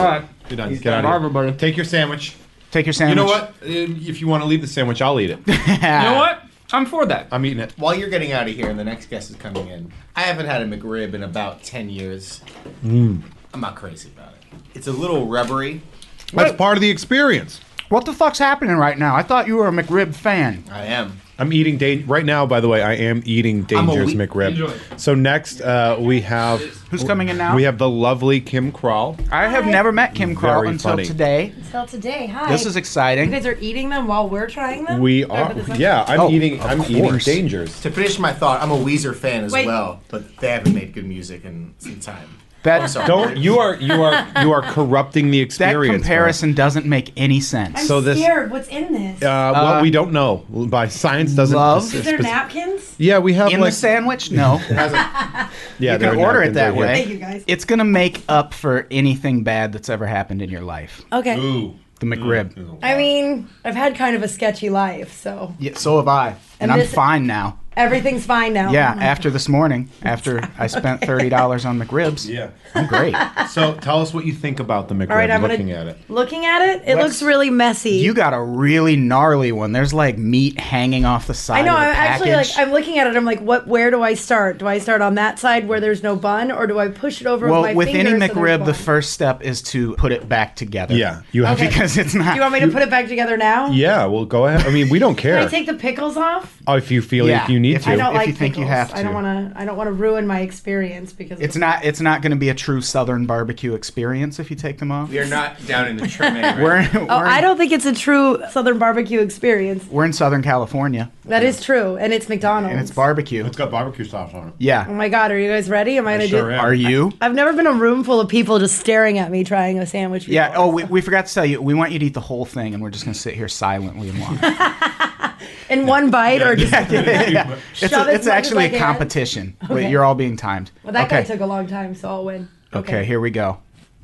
You're done. He's Get out done. of here. Everybody. Take your sandwich. Take your You sandwich. know what? If you want to leave the sandwich, I'll eat it. You know what? I'm for that. I'm eating it. While you're getting out of here and the next guest is coming in, I haven't had a McRib in about ten years. Mm. I'm not crazy about it. It's a little rubbery. That's part of the experience. What the fuck's happening right now? I thought you were a McRib fan. I am. I'm eating dan- right now. By the way, I am eating I'm a Danger's wee- McRib. Enjoy. So next, uh, we have Who's coming in now? we have the lovely Kim Kroll. I have Hi. never met Kim Kroll Very until funny. today. Until today, hi. This is You exciting. guys are eating them while we're trying them? We Can I are. put this on? Yeah, I'm Oh, eating. of I'm eating course. Danger's. To finish my thought, I'm a Weezer fan as Wait. well, but they haven't made good music in some time. That, sorry. Don't you are you are you are corrupting the that experience. comparison doesn't make any sense. I'm So this- scared. What's in this? Bro. Uh, well, Uh, we don't know. By science doesn't. love? Is there spec- napkins? Yeah, we have in like the sandwich? No. yeah. You there can are order it napkins that right here. way. Thank you, guys. It's gonna make up for anything bad that's ever happened in your life. Okay. Ooh. The McRib. I mean, I've had kind of a sketchy life, so Yeah, so have I, and, And I'm this- fine now. everything's fine now. Yeah, after this morning, after I spent thirty dollars on McRibs, Yeah. I'm great. So tell us what you think about the McRib. All right, I'm looking gonna, at it. Looking at it, it Let's- looks really messy. You got a really gnarly one. There's like meat hanging off the side. I know. Of the I'm actually like, package. I'm looking at it. I'm like, what? Where do I start? Do I start on that side where there's no bun, or do I push it over Well, with my with finger? any so there's McRib, the bun? first step is to put it back together. Yeah, you have Okay. because it's not. Do you want me to put it back together now? Yeah, well, go ahead. I mean, we don't care. Can I take the pickles off? oh, if you feel Yeah, if you need if to. I don't if like you think you pickles. have I don't to. want to. I don't want to ruin my experience because It's not. It's not going to be a true Southern barbecue experience if you take them off. We are not down in the trim anyway. We're, Oh, we're, I don't think it's a true Southern barbecue experience. we're in Southern California, That is true, and it's McDonald's. and it's barbecue. It's got barbecue sauce on it. Oh Yeah. my God, are you guys ready? Am I gonna sure do? am. Are you? I've never been in a room full of people just staring at me trying a sandwich. Before. Yeah. Oh, we, we forgot to tell you. We want you to eat the whole thing, and we're just going to sit here silently and watch. in one bite or just. It's, Shove a, as it's much actually as a I can. competition. Wait, Okay. You're all being timed. Well, that okay. guy took a long time, so I'll win. Okay. Here we go.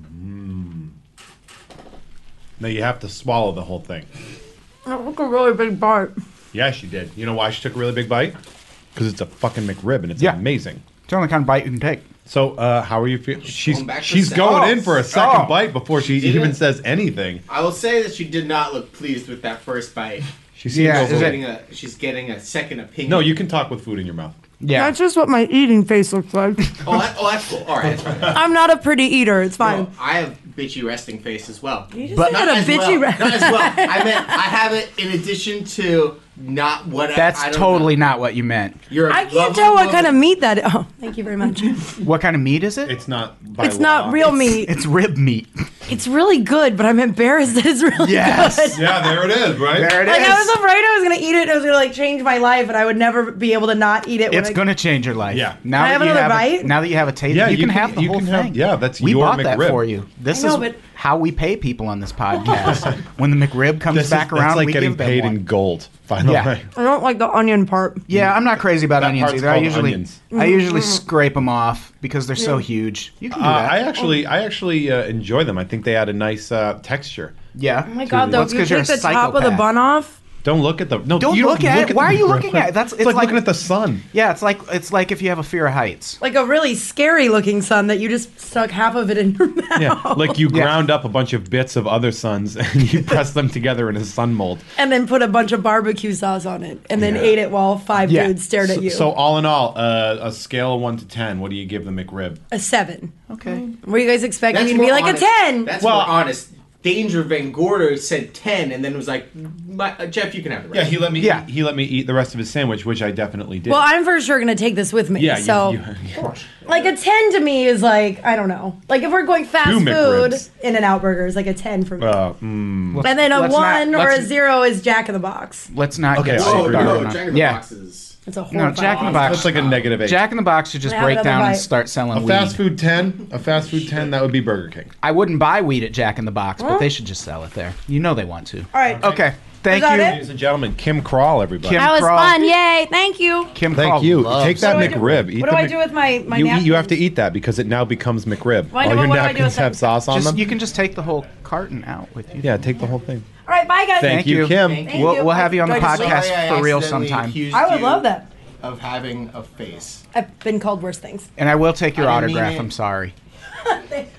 No, you have to swallow the whole thing. That took a really big bite. Yeah, she did. You know why she took a really big bite? Because it's a fucking McRib and it's Yeah. amazing. It's the only kind of bite you can take. So, uh, how are you feeling? She's going back for she's second. going Oh. in for a second Oh. bite before she, She did even it. says anything. I will say that she did not look pleased with that first bite. She seems Yeah, over- is She's it- getting a, she's getting a second opinion. No, you can talk with food in your mouth. Yeah. just what my eating face looks like. Oh, that, oh, that's cool. All right, that's fine. I'm not a pretty eater. It's fine. No, I have bitchy resting face as well. You just But- said a as bitchy. well. re- Not as well. I meant I have it in addition to not what. That's I, I don't totally know. not what you meant. You're a I can't lovely tell what woman. kind of meat that. Oh, thank you very much. What kind of meat is it? It's not. By It's not law. real meat. It's rib meat. It's really good, but I'm embarrassed that it's really Yes. good. Yeah, there it is, right? There it is. Like I was afraid I was gonna eat it. and It was gonna like change my life, and I would never be able to not eat it. When It's I, going to change your life. Yeah. Now Can I that have you another have bite? A, now that you have a taste, Yeah, you, you can can- have the you whole can have- thing. yeah, that's we your bought that McRib. for you. This I know, is but- how we pay people on this podcast. When the McRib comes This is, back that's around, like we getting give them paid one. in gold. By the Yeah. way, I don't like the onion part. Yeah, I'm not crazy about That onions part's either. I called usually, onions. I usually scrape them off because they're so huge. You can do uh, that. I actually, I actually uh, enjoy them. I think they add a nice uh, texture. yeah. Oh my god, though! Well, If it's you 'cause you're take a the top of the psychopath. bun off, Don't look at the no. Don't you look don't at look it. Why the are you McRib. looking at it? That's- it's, it's like, like- looking at the sun. Yeah, it's like it's like if you have a fear of heights. like a really scary looking sun that you just stuck half of it in your mouth. Yeah, like you Yeah. ground up a bunch of bits of other suns and you press them together in a sun mold. And then put a bunch of barbecue sauce on it, and then Yeah. ate it while five Yeah. dudes stared at So, you. so all in all, uh, a scale of one to ten, what do you give the McRib? a seven. Okay. Were you guys expecting That's me to be more like honest. a ten? That's Well- more honest. Danger Van Gorder said ten, and then was like, "My- uh, "Jeff, you can have the rest." Yeah, he let me. Yeah. Eat, he let me eat the rest of his sandwich, which I definitely did. Well, I'm for sure gonna take this with me. yeah, you- so you, yeah. like a ten to me is like I don't know. Like if we're going fast Two food, McRibs. In and Out Burger is like a ten for me. Uh, mm, and then a let's not- one or a let's- zero is Jack in the Box. Let's not Okay, get I so Oh agree. dark no, on- Jack in the yeah. Box is. It's a No, horrible. Jack in the Box. that's like a negative eight. Jack in the Box should just Have break another down and bite. start selling a weed. fast food ten, a fast food ten, that would be Burger King. I wouldn't buy weed at Jack in the Box, but Huh? they should just sell it there. You know they want to. All right. Okay. Thank Is that you, it? Ladies and gentlemen, Kim Kroll, everybody. Kim That was Kroll. fun. Yay! Thank you. Kim Thank Kroll you. loves- Take that What do I do- McRib. Eat What do the I Mc- do with my my you eat, napkins? you have to eat that because it now becomes McRib. Why All do- your what do I do napkins with have that? sauce on Just, them. you can just take the whole carton out with you. Yeah, take the whole thing. All right. Bye, guys. Thank, Thank you, you. Kim. Thank Thank We'll, you. we'll have you on the Do I just- podcast Sorry I for real accidentally sometime. accused I would you love that. Of having a face. I've been called worse things. And I will take your I didn't mean autograph. it. I'm sorry.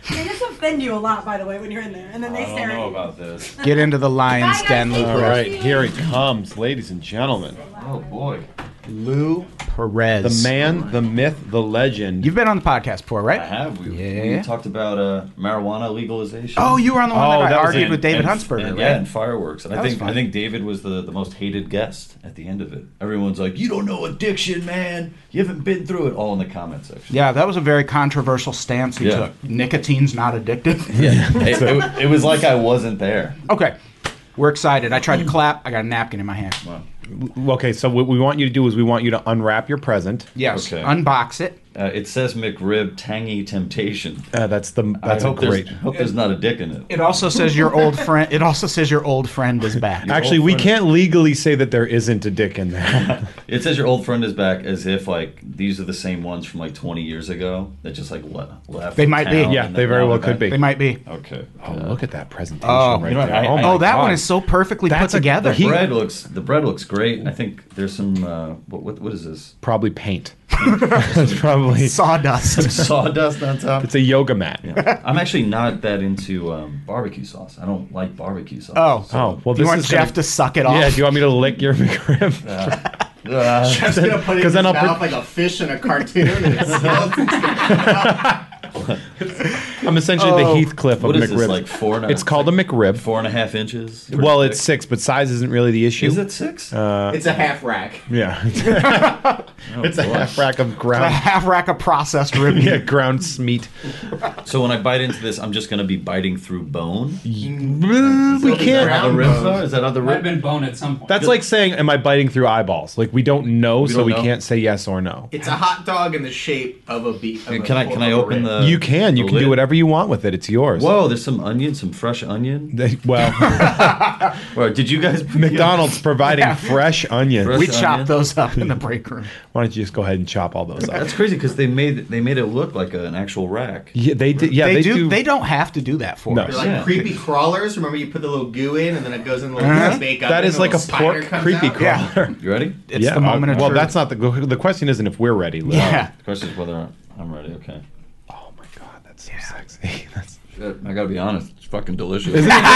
They just offend you a lot, by the way, when you're in there, and then they I stare don't know at you. about this. Get into the lion's Bye, guys. den, Lou All All Perez. right, here he comes, ladies and gentlemen. Oh boy. Lou Perez. The man, the myth, the legend. You've been on the podcast before, right? I have. We, Yeah. we talked about uh, marijuana legalization. Oh, you were on the one Oh, that I that was argued in- with David And- Huntsberger, and, right? Yeah, and fireworks. And That I was think fun. I think David was the, the most hated guest at the end of it. Everyone's like, "You don't know addiction, man. You haven't been through it." All in the comment section. Yeah, that was a very controversial stance he Yeah. took. Nicotine's not addictive. Yeah, it, it, it was like I wasn't there. Okay, we're excited. I tried to clap. I got a napkin in my hand. Wow. Okay, so what we want you to do is we want you to unwrap your present. Yes, Okay. unbox it. Uh, it says McRib Tangy Temptation. Uh, that's the that's I a hope there's- great. hope there's not a dick in it. It also says your old friend. It also says your old friend is back. Actually, we can't legally say that there isn't a dick in there. It says your old friend is back, as if like these are the same ones from like twenty years ago that just like le- left. They might be. town Yeah, and they then very now well they're could back. be. They might be. Okay. Oh, Uh, look at that presentation Oh, right you know what, there. I- oh, I- my Oh, that God. one is so perfectly That's put a- together. The bread looks the bread looks great. I think there's some uh, what, what what is this? probably paint. That's probably. Sawdust. Sawdust on top. It's a yoga mat. Yeah. I'm actually not that into um, barbecue sauce. I don't like barbecue sauce. Oh, Oh, well, do you this want is Jeff gonna- to suck it off? Yeah, do you want me to lick your McRib? Uh, Jeff's gonna put it in 'Cause his then I'll mouth put- like a fish in a cartoon, and its skeleton's gonna come out. I'm essentially Oh. the Heathcliff of what is McRib. this like four and a It's called a McRib. four and a half inches? Well, Pretty it's thick. six, but size isn't really the issue. Is it six? Uh, It's a half rack. yeah. Oh, It's a boy. half rack of A ground. half rack of processed rib meat. Yeah, ground meat. So when I bite into this, I'm just gonna be biting through bone. We Is that can't. How the Ground ribs bone. are? Is that how the Might have rib? been bone at some point. That's like saying, "Am I biting through eyeballs?" Like we don't know, We so don't we know. can't say yes or no. It's a hot dog in the shape of a beef. Can I can I open the? You can. You the can lid? do whatever you want with it. It's yours. Whoa, there's some onion, some fresh onion. They- Well, Well, did you guys? McDonald's providing Yeah. fresh onions. Fresh- We onion. chopped those up in the break room. Why don't you just go ahead and chop all those up? That's crazy because they made they made it look like a, an actual rack. Yeah, they did. Yeah, they, they, do, do. They don't have to do that for No. us. They're like Yeah. creepy crawlers. Remember, you put the little goo in, and then it goes in the little Uh-huh. makeup. That and is the like a little spider pork comes creepy out. Yeah. crawler. You ready? It's yeah, the moment uh, of well, truth. that's not the the question. Isn't if we're ready. Lou. Yeah. The question is whether I'm ready. Okay. Oh my god, that's so sexy. That's, Shit, I gotta be honest. It's fucking delicious.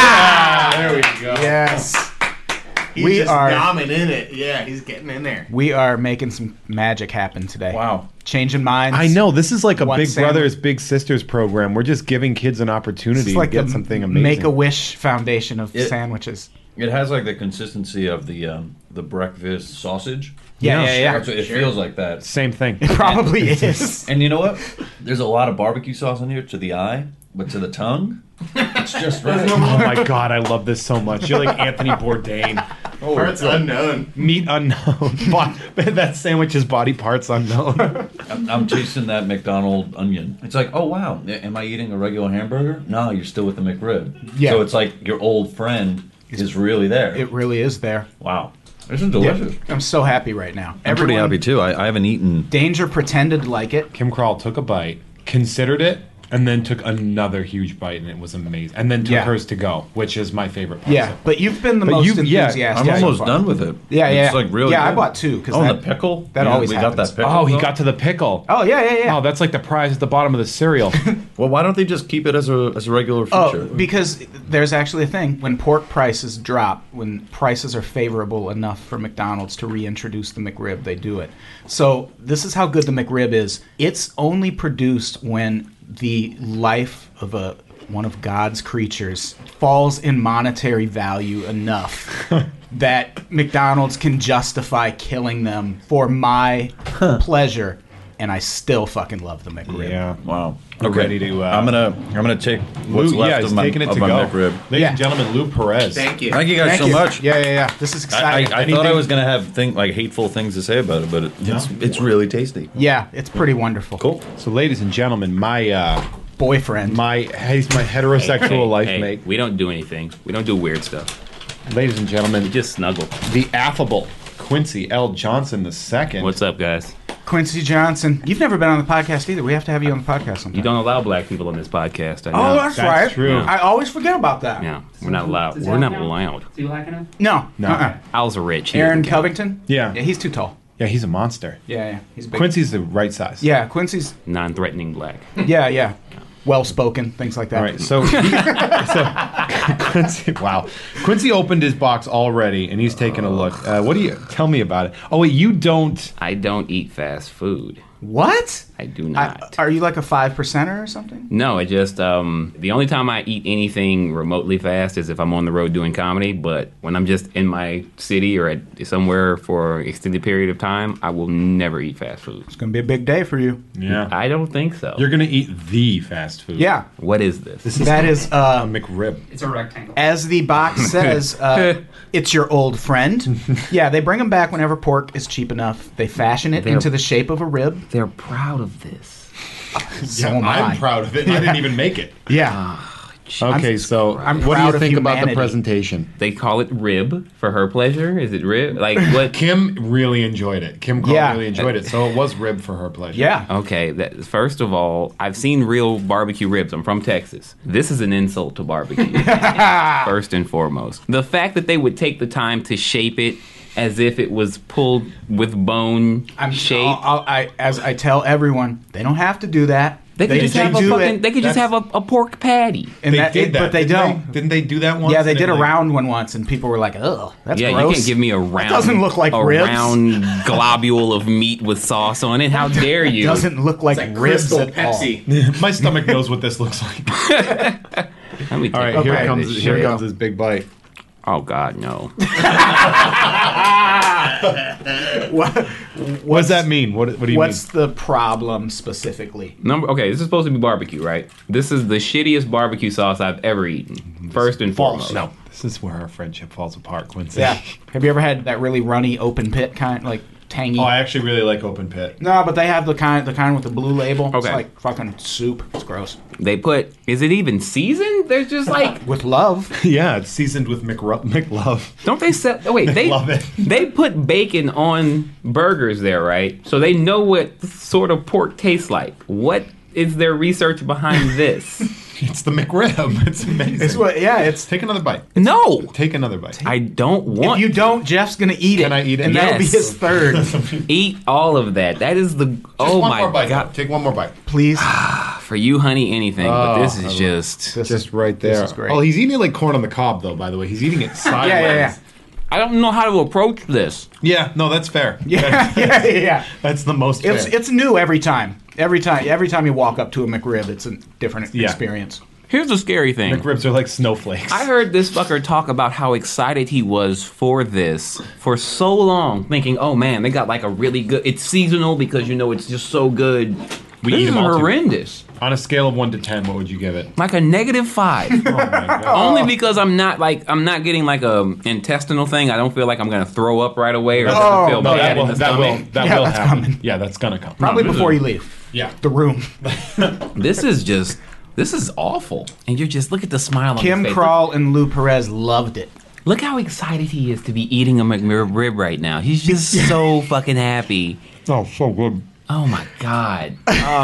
There we go. Yes. He's We just are- domming in it. Yeah, he's getting in there. We are making some magic happen today. Wow. Changing minds. I know this is like a One Big sandwich. Brothers Big Sisters program. We're just giving kids an opportunity It's like to get the something amazing. Make-A-Wish Foundation of It- sandwiches. It has like the consistency of the um, the breakfast sausage. Yeah, Yeah, yeah, yeah. That's what- it feels like that. Same thing. It probably is. And you know what? There's a lot of barbecue sauce in here to the eye, but to the tongue, it's just right. Oh my god, I love this so much. You're like Anthony Bourdain. Oh, Parts unknown. Meat unknown. Bo- that sandwich is body parts unknown. I'm, I'm tasting that McDonald onion. It's like, oh wow, a- am I eating a regular hamburger? No, you're still with the McRib. Yeah. So it's like your old friend is really there. It really is there. Wow. This is delicious. I'm so happy right now. I'm pretty Everyone- happy too. I, I haven't eaten. Danger pretended to like it. Kim Crawl took a bite, considered it, and then took another huge bite, and it was amazing. And then took Yeah. hers to go, which is my favorite part. Yeah, but you've been the But most you- yeah, enthusiastic. I'm so almost far. done with it. Yeah, yeah. It's like really Yeah, I good. bought two, 'cause Oh, and that- the pickle. that Yeah, always we happens. got that pickle. Oh, he though? got to the pickle. Oh yeah, yeah, yeah. Oh, that's like the prize at the bottom of the cereal. Well, why don't they just keep it as a as a regular feature? Oh, because there's actually a thing. When pork prices drop, when prices are favorable enough for McDonald's to reintroduce the McRib, they do it. So this is how good the McRib is. It's only produced when the life of a one of God's creatures falls in monetary value enough that McDonald's can justify killing them for my pleasure. And I still fucking love the McRib. yeah. Wow. We're Okay. ready to, uh, I'm gonna I'm gonna take what's Lou, left yeah, of he's my, taking it of to my go. McRib. Ladies Yeah. and gentlemen, Lou Perez. Thank you. Thank you guys Thank so you. much. Yeah, yeah, yeah. This is I, I, exciting. I thought I was gonna have think like hateful things to say about it, but it, it's it's really tasty. Yeah, it's pretty wonderful. Cool. So, ladies and gentlemen, my uh, Boyfriend. my he's my heterosexual Hey, life hey, mate. we don't do anything. We don't do weird stuff. Ladies and gentlemen, We just snuggle. the affable Quincy L. Johnson the second. What's up, guys? Quincy Johnson. You've never been on the podcast either. We have to have you on the podcast sometime. You don't allow black people on this podcast. I Oh, know. that's, That's right. true. I always forget about that. Yeah, we're not allowed. Does We're that not count? allowed. Is he lacking it? No. No. Uh-uh. Al's a rich. He Aaron doesn't count. Covington? Yeah. Yeah, he's too tall. Yeah, he's a monster. Yeah, yeah. He's big. Quincy's the right size. Yeah, Quincy's. Non-threatening black. Yeah, yeah. well spoken, things like that. All right, so, he, so Quincy, wow, Quincy opened his box already, and he's taking a look. Uh, what do you tell me about it? Oh wait, you don't. I don't eat fast food. What? I do I, not. are you like a five percenter or something? No, it just um, the only time I eat anything remotely fast is if I'm on the road doing comedy. But when I'm just in my city or at somewhere for an extended period of time, I will never eat fast food. It's gonna be a big day for you. Yeah, I don't think so. you're gonna eat the fast food. Yeah, What is this? that is. a Uh, McRib. It's a rectangle. as the box says, uh, it's your old friend. Yeah, they bring them back whenever pork is cheap enough. They fashion it They're- into the shape of a rib. They're proud of this. So Yeah, am I. I'm proud of it. I didn't even make it. Yeah. Okay, so I'm what do proud you of think about the humanity. presentation? They call it rib for her pleasure. Is it rib? Like what? Kim really enjoyed it. Kim Cole Yeah. really enjoyed it, so it was rib for her pleasure. Yeah. Okay, that, first of all, I've seen real barbecue ribs. I'm from Texas. This is an insult to barbecue. First and foremost. The fact that they would take the time to shape it as if it was pulled with bone I'm shape. I'll, I'll, I, as I tell everyone, they don't have to do that. They could just have a do fucking. it. They could just have That's- a, a pork patty. and They that- did it- that, but they didn't don't. Didn't they do that once? Yeah, they did a like- round one once, and people were like, "Ugh, that's Yeah, gross." you can't give me a round. doesn't look like a ribs. round globule of meat with sauce on it. How dare you? Doesn't look like, ribs Crystal at all. Pepsi. My stomach knows what this looks like. Let me take All right, a here bite of comes this here shit. comes his big bite. Oh God, no. What, What does that mean? What, what do you what's mean? the problem specifically? Number. Okay, this is supposed to be barbecue, right? This is the shittiest barbecue sauce I've ever eaten. First and foremost. No, this is where our friendship falls apart, Quincy. Yeah. Have you ever had that really runny open pit kind, like tangy? Oh, I actually really like open pit. No, but they have the kind, the kind with the blue label. It's Okay. like fucking soup. It's gross. They put. Is it even seasoned? There's just like. With love. Yeah, it's seasoned with McRu- McLove. Don't they sell? Oh, wait, they Love it. they put bacon on burgers there, right? So they know what sort of pork tastes like. What is their research behind this? It's the McRib. It's amazing. It's what? Yeah, it's. Take another bite. No, Take another bite. I don't want. If you don't, Jeff's gonna eat it. Can I eat it? And that'll be Yes. his third. eat all of that. That is the. Just oh one my more bite. God! Take one more bite. Please. For you, honey, anything. but Oh, this I is love just. This Just is- right there. This is great. Oh, he's eating it like corn on the cob, though. By the way, he's eating it sideways. yeah, yeah, yeah. I don't know how to approach this. Yeah, no, that's fair. Yeah, yeah, yeah. That's the most It's fair. it's new every time. Every time, every time you walk up to a McRib, it's a different Yeah. experience. Here's the scary thing. McRibs are like snowflakes. I heard this fucker talk about how excited he was for this for so long, thinking, "Oh man, they got like a really good. It's seasonal because you know it's just so good." We this eat is 'em all, too. horrendous. On a scale of one to ten, what would you give it? Like a negative five. Oh my god. Only because I'm not like I'm not getting like a intestinal thing. I don't feel like I'm gonna throw up right away or it doesn't feel No, bad that will in the that will stomach. that Yeah, will that's happen. coming. Yeah, that's gonna come. Probably this before is- you leave Yeah. the room. This is just this is awful. And you're just look at the smile on Kim his face. Crawl and Lou Perez loved it. Look how excited he is to be eating a McRib right now. He's just so fucking happy. Oh, so good. Oh my god.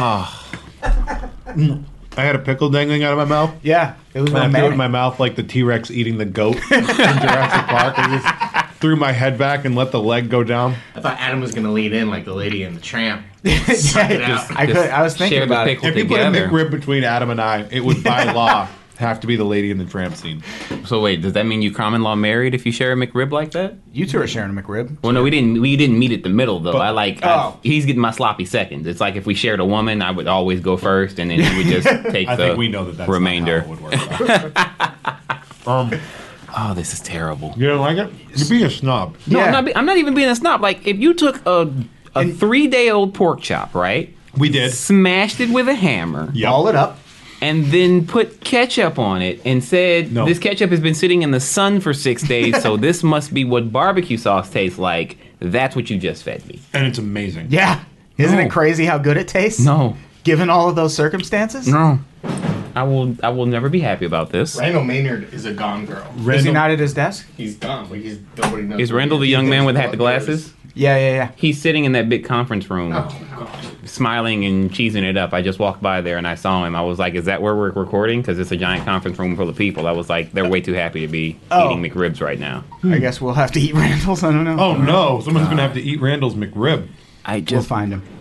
I had a pickle dangling out of my mouth. Yeah, it was And I threw it romantic. in my mouth like the T-Rex eating the goat in Jurassic Park. I just threw my head back and let the leg go down. I thought Adam was gonna lead in like the lady in the tramp. Yeah, it out. I could. I was thinking share the about it. pickle If you put a together. McRib between Adam and I, it would by law have to be the lady in the tramp scene. So wait, does that mean you common law married if you share a McRib like that? You two are sharing a McRib. Well, no, we didn't. We didn't meet at the middle though. But- I like. I, Oh. he's getting my sloppy seconds. It's like if we shared a woman, I would always go first, and then he would just take I the think we know that that's remainder. not how it would work. um, Oh, this is terrible. you don't like it? You're being a snob. No, Yeah. I'm not. be- I'm not even being a snob. Like if you took a a three day old pork chop, right? We did. Smashed it with a hammer. Yep. Ball it up. And then put ketchup on it and said, No. this ketchup has been sitting in the sun for six days, so this must be what barbecue sauce tastes like. That's what you just fed me. And it's amazing. Yeah. Isn't No. it crazy how good it tastes? No. Given all of those circumstances. No. I will I will never be happy about this. Randall Maynard is a gone girl. Is he Randall- not at his desk? He's gone. Like he's nobody knows. Is where he Randall the He young man thinks with had the about glasses? Yeah, yeah, yeah. He's sitting in that big conference room, yours. Oh god. smiling and cheesing it up. I just walked by there and I saw him. I was like, is that where we're recording? Because it's a giant conference room full of people. I was like, they're way too happy to be Oh. eating McRibs right now. I guess we'll have to eat Randall's. I don't know. Oh no! Someone's gonna have to eat Randall's McRib. I We'll just find him.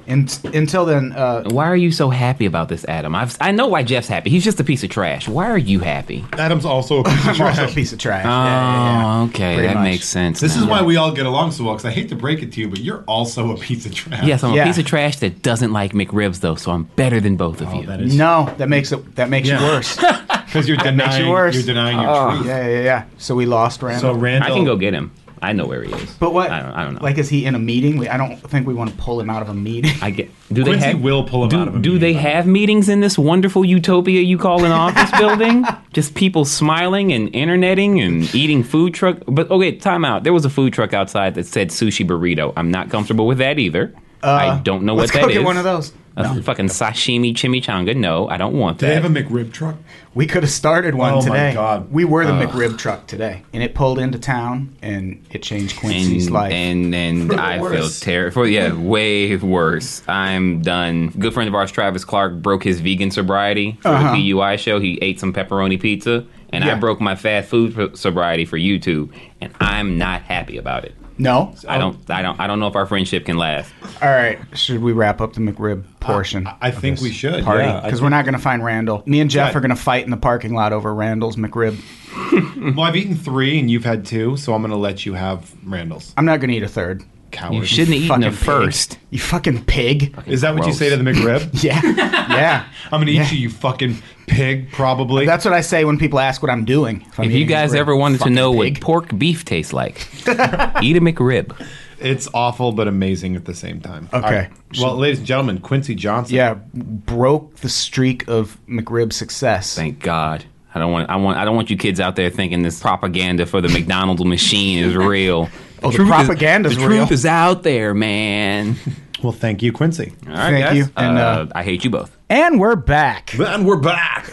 And until then, uh, Why are you so happy about this, Adam? I've, I know why Jeff's happy. He's just a piece of trash. Why are you happy? Adam's also a piece of I'm also a trash. piece of trash. Oh, Yeah, yeah, yeah. okay. Pretty That much. makes sense. This now. is why we all get along so well, because I hate to break it to you, but you're also a piece of trash. Yes, I'm Yeah. a piece of trash that doesn't like McRibs, though, so I'm better than both of Oh, you. that is No, that makes it that makes Yeah. you worse. because you're That makes denying you worse. you're denying your Oh. truth. Yeah, yeah, yeah. So we lost Randall. So Randall, I can go get him. I know where he is. but what? I don't, I don't know. Like, is he in a meeting? We, I don't think we want to pull him out of a meeting. I get. Do they Quincy have, will pull him do, out of a Do meeting, they by the way. have meetings in this wonderful utopia you call an office building? Just people smiling and interneting and eating food truck. But okay, time out. There was a food truck outside that said sushi burrito. I'm not comfortable with that either. I don't know Let's what go that get is. one of those. A fucking sashimi chimichanga. No, I don't want Do that. they have a McRib truck? We could have started one Oh, my today. God. We were the McRib truck today, and it pulled into town, and it changed Quincy's and, life. and and the I feel worse. terrible. Yeah, way worse. I'm done. Good friend of ours, Travis Clark, broke his vegan sobriety for Uh-huh. the P U I show. He ate some pepperoni pizza, and I Yeah. broke my fast food for- sobriety for YouTube, and I'm not happy about it. No. I don't. I don't. I don't know if our friendship can last. All right. Should we wrap up the McRib portion? I- I of think this we should, Party yeah, I because think- we're not going to find Randall. Me and Jeff Yeah. are going to fight in the parking lot over Randall's McRib. Well, I've eaten three and you've had two, so I'm going to let you have Randall's. I'm not going to eat a third. Coward. You shouldn't have eaten Fucking it pig. first. You fucking pig. Is that what you Gross. say to the McRib? Yeah. Yeah. I'm going to eat Yeah. you, you fucking pig, probably. That's what I say when people ask what I'm doing. I'm If you eating guys McRib. ever wanted to Fucking know pig. what pork beef tastes like, eat a McRib. It's awful but amazing at the same time. Okay. All right. Well, ladies and gentlemen, Quincy Johnson. Yeah, broke the streak of McRib success. Thank God. I don't want. I want. I don't want you kids out there thinking this propaganda for the McDonald's machine is real. Oh, the truth is- propaganda's the real. truth is out there, man. Well, thank you, Quincy. All right, Thank guys. you. And, uh, uh, I hate you both. And we're back. And we're back.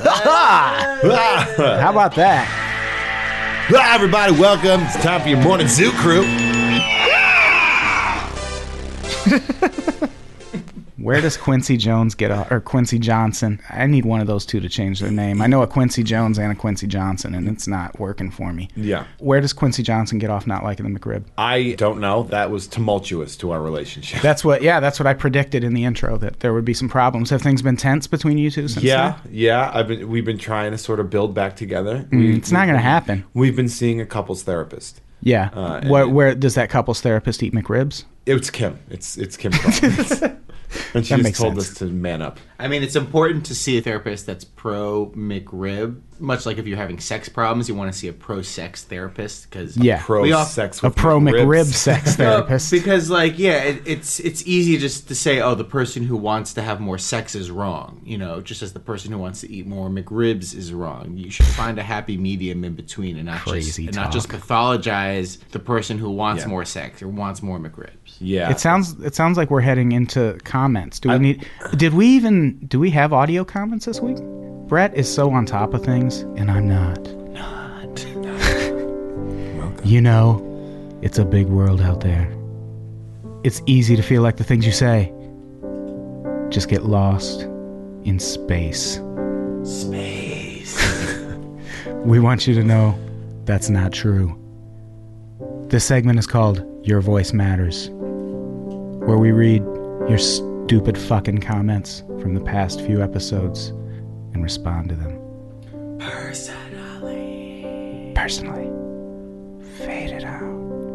How about that? Hi, everybody. Welcome. It's time for your morning zoo crew. Where does Quincy Jones get off, or Quincy Johnson? I need one of those two to change their name. I know a Quincy Jones and a Quincy Johnson, and it's not working for me. Yeah. Where does Quincy Johnson get off not liking the McRib? I don't know. That was tumultuous to our relationship. That's what, yeah, that's what I predicted in the intro, that there would be some problems. Have things been tense between you two since Yeah, then? yeah. I've been. We've been trying to sort of build back together. Mm, We- it's not going to happen. We've been seeing a couples therapist. Yeah. Uh, and where, it- where does that couple's therapist eat McRibs? It's Kim. It's it's Kim. Collins. And she That just makes told sense. us to man up. I mean, it's important to see a therapist that's pro McRib. Much like if you're having sex problems, you want to see a pro sex therapist because Yeah. Pro We all- sex A with pro McRib McRibs. sex therapist. because like yeah, it, it's it's easy just to say, oh, the person who wants to have more sex is wrong. You know, just as the person who wants to eat more McRibs is wrong. You should find a happy medium in between and not Crazy just and not just talk. pathologize the person who wants Yeah. more sex or wants more McRibs. Yeah. It sounds it sounds like we're heading into comments. Do we I- need did we even do we have audio comments this week? Brett is so on top of things and I'm not. Not. You know, it's a big world out there. It's easy to feel like the things you say just get lost in space. Space. We want you to know that's not true. This segment is called Your Voice Matters, where we read your stupid fucking comments from the past few episodes and respond to them. Personally. Personally. Fade it out.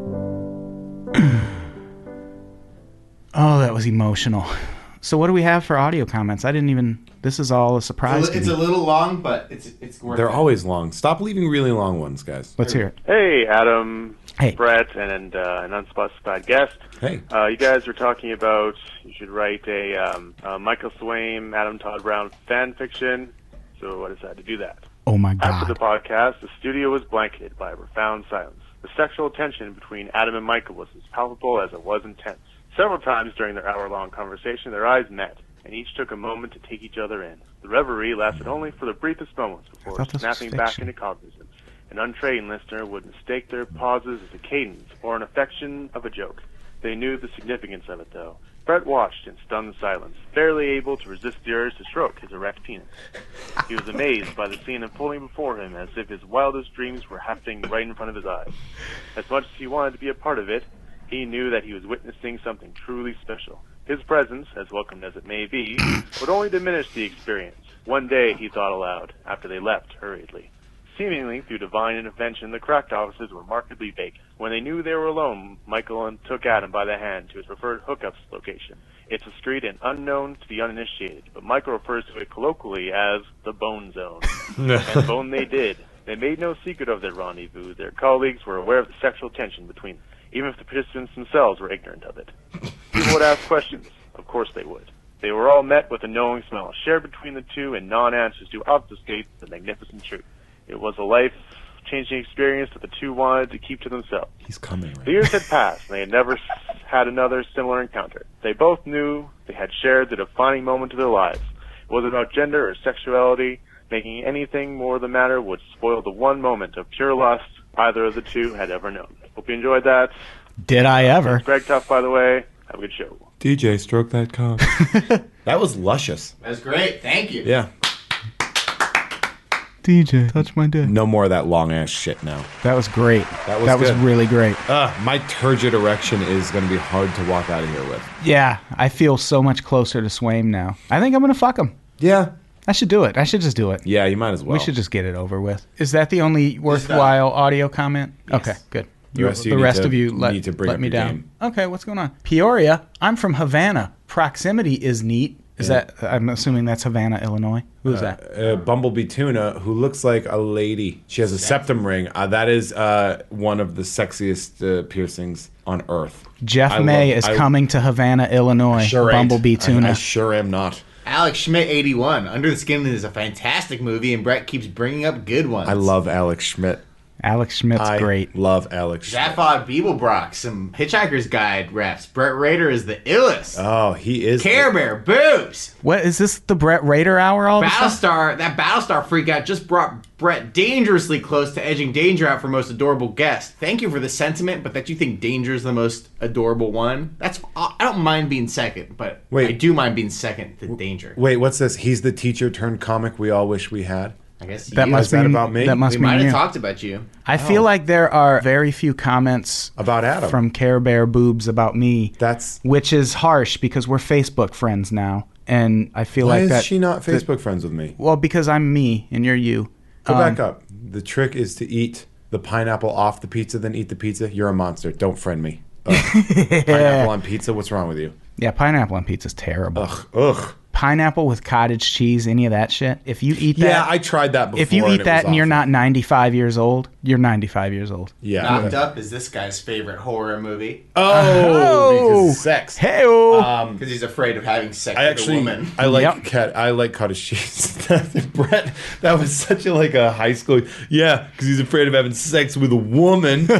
Oh, that was emotional. So what do we have for audio comments? I didn't even... This is all a surprise to It's me. a little long, but it's it's worth They're it. always long. Stop leaving really long ones, guys. Let's hear it. Hey, Adam, Hey. Brett, and uh, an unspecified guest. Hey. Uh, you guys were talking about you should write a um, uh, Michael Swaim, Adam Todd Brown fan fiction. So I decided to do that. Oh my After the God. podcast, the studio was blanketed by a profound silence. The sexual tension between Adam and Michael was as palpable as it was intense. Several times during their hour-long conversation, their eyes met, and each took a moment to take each other in. The reverie lasted only for the briefest moments before thought this was snapping back fiction. into cognizance. An untrained listener would mistake their pauses as a cadence or an affection of a joke. They knew the significance of it, though. Brett watched in stunned silence, barely able to resist the urge to stroke his erect penis. He was amazed by the scene unfolding before him as if his wildest dreams were happening right in front of his eyes. As much as he wanted to be a part of it, he knew that he was witnessing something truly special. His presence, as welcome as it may be, would only diminish the experience. One day, he thought aloud, after they left hurriedly. Seemingly, through divine intervention, the cracked offices were markedly vacant. When they knew they were alone, Michael took Adam by the hand to his preferred hookups location. It's a street and unknown to the uninitiated, but Michael refers to it colloquially as the Bone Zone. And bone they did. They made no secret of their rendezvous. Their colleagues were aware of the sexual tension between them, even if the participants themselves were ignorant of it. People would ask questions. Of course they would. They were all met with a knowing smile, shared between the two, and non-answers to obfuscate the magnificent truth. It was a life-changing experience that the two wanted to keep to themselves. He's coming, right? The years had passed, and they had never had another similar encounter. They both knew they had shared the defining moment of their lives. It wasn't about gender or sexuality. Making anything more the matter would spoil the one moment of pure lust either of the two had ever known. Hope you enjoyed that. Did I ever? Greg Tuff, by the way. Have a good show. D J, stroke that cock. That was luscious. That's great. Thank you. Yeah. D J, touch my dick. No more of that long ass shit now. That was great. That was that was good. really great. Uh, my turgid erection is going to be hard to walk out of here with. Yeah, I feel so much closer to Swaim now. I think I'm going to fuck him. Yeah. I should do it. I should just do it. Yeah, you might as well. We should just get it over with. Is that the only worthwhile audio comment? Yes. Okay, good. The rest of you the need rest to- of you let, need to bring let up me your down. game. Okay, what's going on? Peoria. I'm from Havana. Proximity is neat. Is Yeah. that? I'm assuming that's Havana, Illinois. Who is that? Uh, Bumblebee Tuna, who looks like a lady. She has a septum ring. Uh, that is uh, one of the sexiest uh, piercings on Earth. Jeff I May love- is I- coming to Havana, Illinois. Sure ain't. Bumblebee Tuna. I, I sure am not. Alex Schmidt, eighty-one. Under the Skin is a fantastic movie, and Brett keeps bringing up good ones. I love Alex Schmidt. Alex Schmidt's I great. love Alex Schmidt. Zaphod Beeblebrock, some Hitchhiker's Guide reps. Brett Rader is the illest. Oh, he is. Care Bear, boobs. What is this? The Brett Rader hour? All of a sudden? Battlestar, that Battlestar freakout just brought Brett dangerously close to edging Danger out for most adorable guest. Thank you for the sentiment, but that you think Danger is the most adorable one, that's I don't mind being second, but Wait. I do mind being second to Danger. Wait, what's this? He's the teacher turned comic we all wish we had. I guess That you, must Is that mean about me? That must we mean might you. have talked about you. I feel like there are very few comments About Adam. from Care Bear boobs about me. That's which is harsh because we're Facebook friends now, and I feel why like is that. she not that- Facebook friends with me? Well, because I'm me and you're you. Go Um, back up. The trick is to eat the pineapple off the pizza, then eat the pizza. You're a monster. Don't friend me. Ugh. Pineapple on pizza. What's wrong with you? Yeah, pineapple on pizza's terrible. Ugh. Ugh. Pineapple with cottage cheese, any of that shit. If you eat that, Yeah, I tried that before. if you and eat it that was and you're awful. not ninety-five years old, you're ninety-five years old. Yeah. Knocked Up is this guy's favorite horror movie Oh, because sex. Hey, Um, because he's afraid of having sex I with actually, a woman. I like Yep. cat. I like cottage cheese. Brett, that was such a like a high school. Yeah, because he's afraid of having sex with a woman.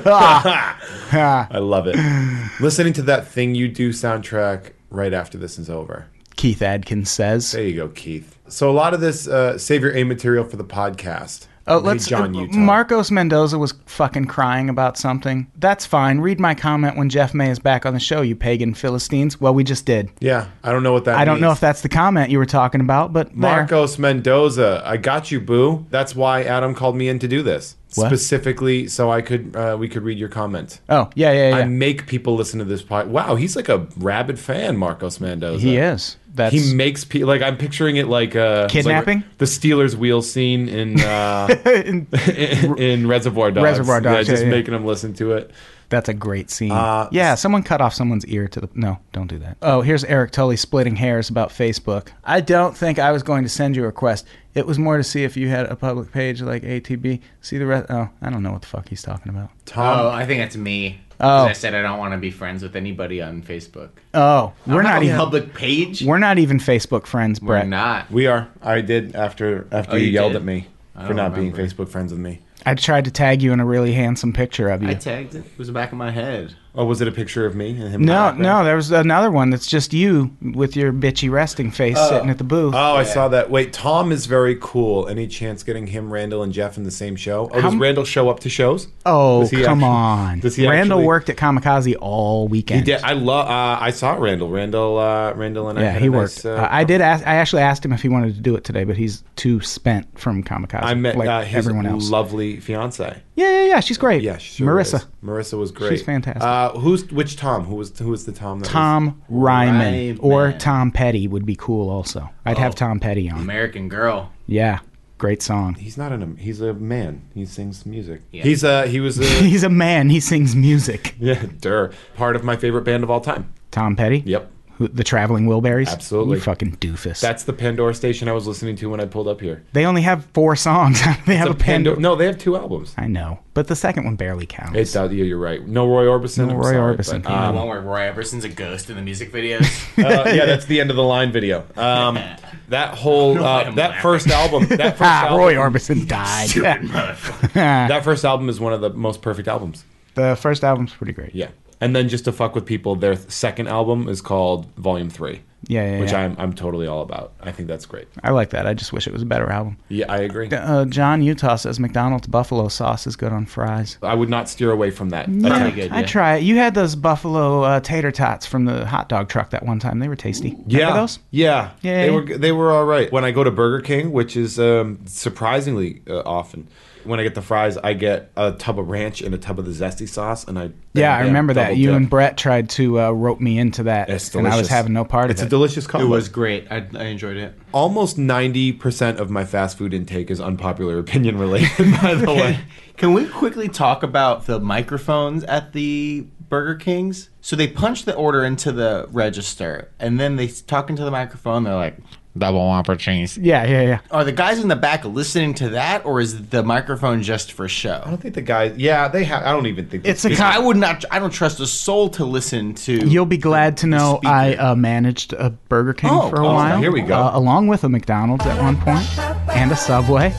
I love it. Listening to that Thing You Do soundtrack right after this is over. Keith Adkins says. There you go, Keith. So a lot of this uh, save your A material for the podcast. Oh, Hey, let's. John uh, Utah. Marcos Mendoza was fucking crying about something. That's fine. Read my comment when Jeff May is back on the show, you pagan Philistines. Well, we just did. Yeah, I don't know what that I don't means. know if that's the comment you were talking about, but there. Marcos Mendoza, I got you, boo. That's why Adam called me in to do this. What? Specifically so I could uh, we could read your comment. Oh, yeah, yeah, yeah. I make people listen to this pod. Wow, he's like a rabid fan, Marcos Mendoza. He is. That's He makes people like I'm picturing it like uh it's like Kidnapping? the Steelers wheel scene in uh in- in, in Reservoir Dogs. Reservoir Dogs, yeah, just yeah, yeah. making them listen to it. That's a great scene. Uh, yeah, someone cut off someone's ear to the... No, don't do that. Oh, here's Eric Tully splitting hairs about Facebook. I don't think I was going to send you a request. It was more to see if you had a public page like A T B. See the rest... Oh, I don't know what the fuck he's talking about. Tom, Oh, I think that's me. Oh. 'Cause I said I don't want to be friends with anybody on Facebook. Oh, we're I'm not a even... public page. We're not even Facebook friends, We're Brett. not. we are. I did after after Oh, you, you yelled did? at me I for don't not being remember. Facebook friends with me. I tried to tag you in a really handsome picture of you. I tagged it. It was the back of my head. Oh, was it a picture of me and him? No, in the no, background? there was another one that's just you with your bitchy resting face sitting at the booth. Oh, I Yeah. saw that. Wait, Tom is very cool. Any chance getting him, Randall, and Jeff in the same show? Oh, How does m- Randall show up to shows? oh, Does he come actually- on. does he Randall actually- worked at Kamikaze all He weekend. did. I love. Uh, I saw Randall. Randall. Uh, Randall and I. Yeah, had he a worked. Nice, uh, Uh, I did ask. I actually asked him if he wanted to do it today, but he's too spent from Kamikaze. I met like uh, his everyone else. lovely fiance. yeah, yeah, yeah. She's great. Yeah, she sure Marissa. is. Marissa was great. She's fantastic. Uh, Uh, who's which Tom? Who was who was the Tom? That Tom Ryman, Ryman. or Tom Petty would be cool also. I'd Oh. have Tom Petty on. American Girl. Yeah, great song. Was, he's not an. He's a man. He sings music. Yeah. He's uh he was a He's a man. He sings music. yeah, dur. Part of my favorite band of all time. Tom Petty? Yep. Who, the Traveling Wilburys? Absolutely. You fucking doofus. That's the Pandora station I was listening to when I pulled up here. they only have four songs. they have It's a Pandora. No, they have two albums. I know, but the second one barely counts. It's uh, yeah, you're right. No Roy Orbison. No I'm Roy sorry, Orbison. but, The um, one where Roy Orbison's a ghost in the music videos. uh, yeah, that's the end of the line video. Um, that whole uh, I'm that laughing. first album. That first Ah, album, Roy Orbison died. That first album is one of the most perfect albums. The first album's pretty great. Yeah. And then just to fuck with people, their second album is called Volume Three. Yeah, yeah, which yeah. I'm I'm totally all about. I think that's great. I like that. I just wish it was a better album. Yeah, I agree. Uh, John Utah says McDonald's buffalo sauce is good on fries. I would not steer away from that. Yeah, attempt. good, I yeah. try it. You had those buffalo uh, tater tots from the hot dog truck that one time. They were tasty. Remember Yeah, those? yeah, Yeah, They yeah. were they were all right. When I go to Burger King, which is um, surprisingly uh, often, when I get the fries, I get a tub of ranch and a tub of the zesty sauce, and I Yeah, I remember that. double You dip. and Brett tried to uh, rope me into that, It's and I was delicious. having no part It's of a it. delicious combo. It was great. I, I enjoyed it. Almost ninety percent of my fast food intake is unpopular opinion related. By the way, Can we quickly talk about the microphones at the Burger Kings? So they punch the order into the register, and then they talk into the microphone. They're like, "Double Whopper cheese." Yeah, yeah, yeah. Are the guys in the back listening to that, or is the microphone just for show? I don't think the guys. Yeah, they have. I don't even think It's a Because con- I would not. I don't trust a soul to listen to. You'll be glad to the know speaker. I uh, managed a Burger King Oh, for a oh, while. here we go. Uh, along with a McDonald's at one point and a Subway.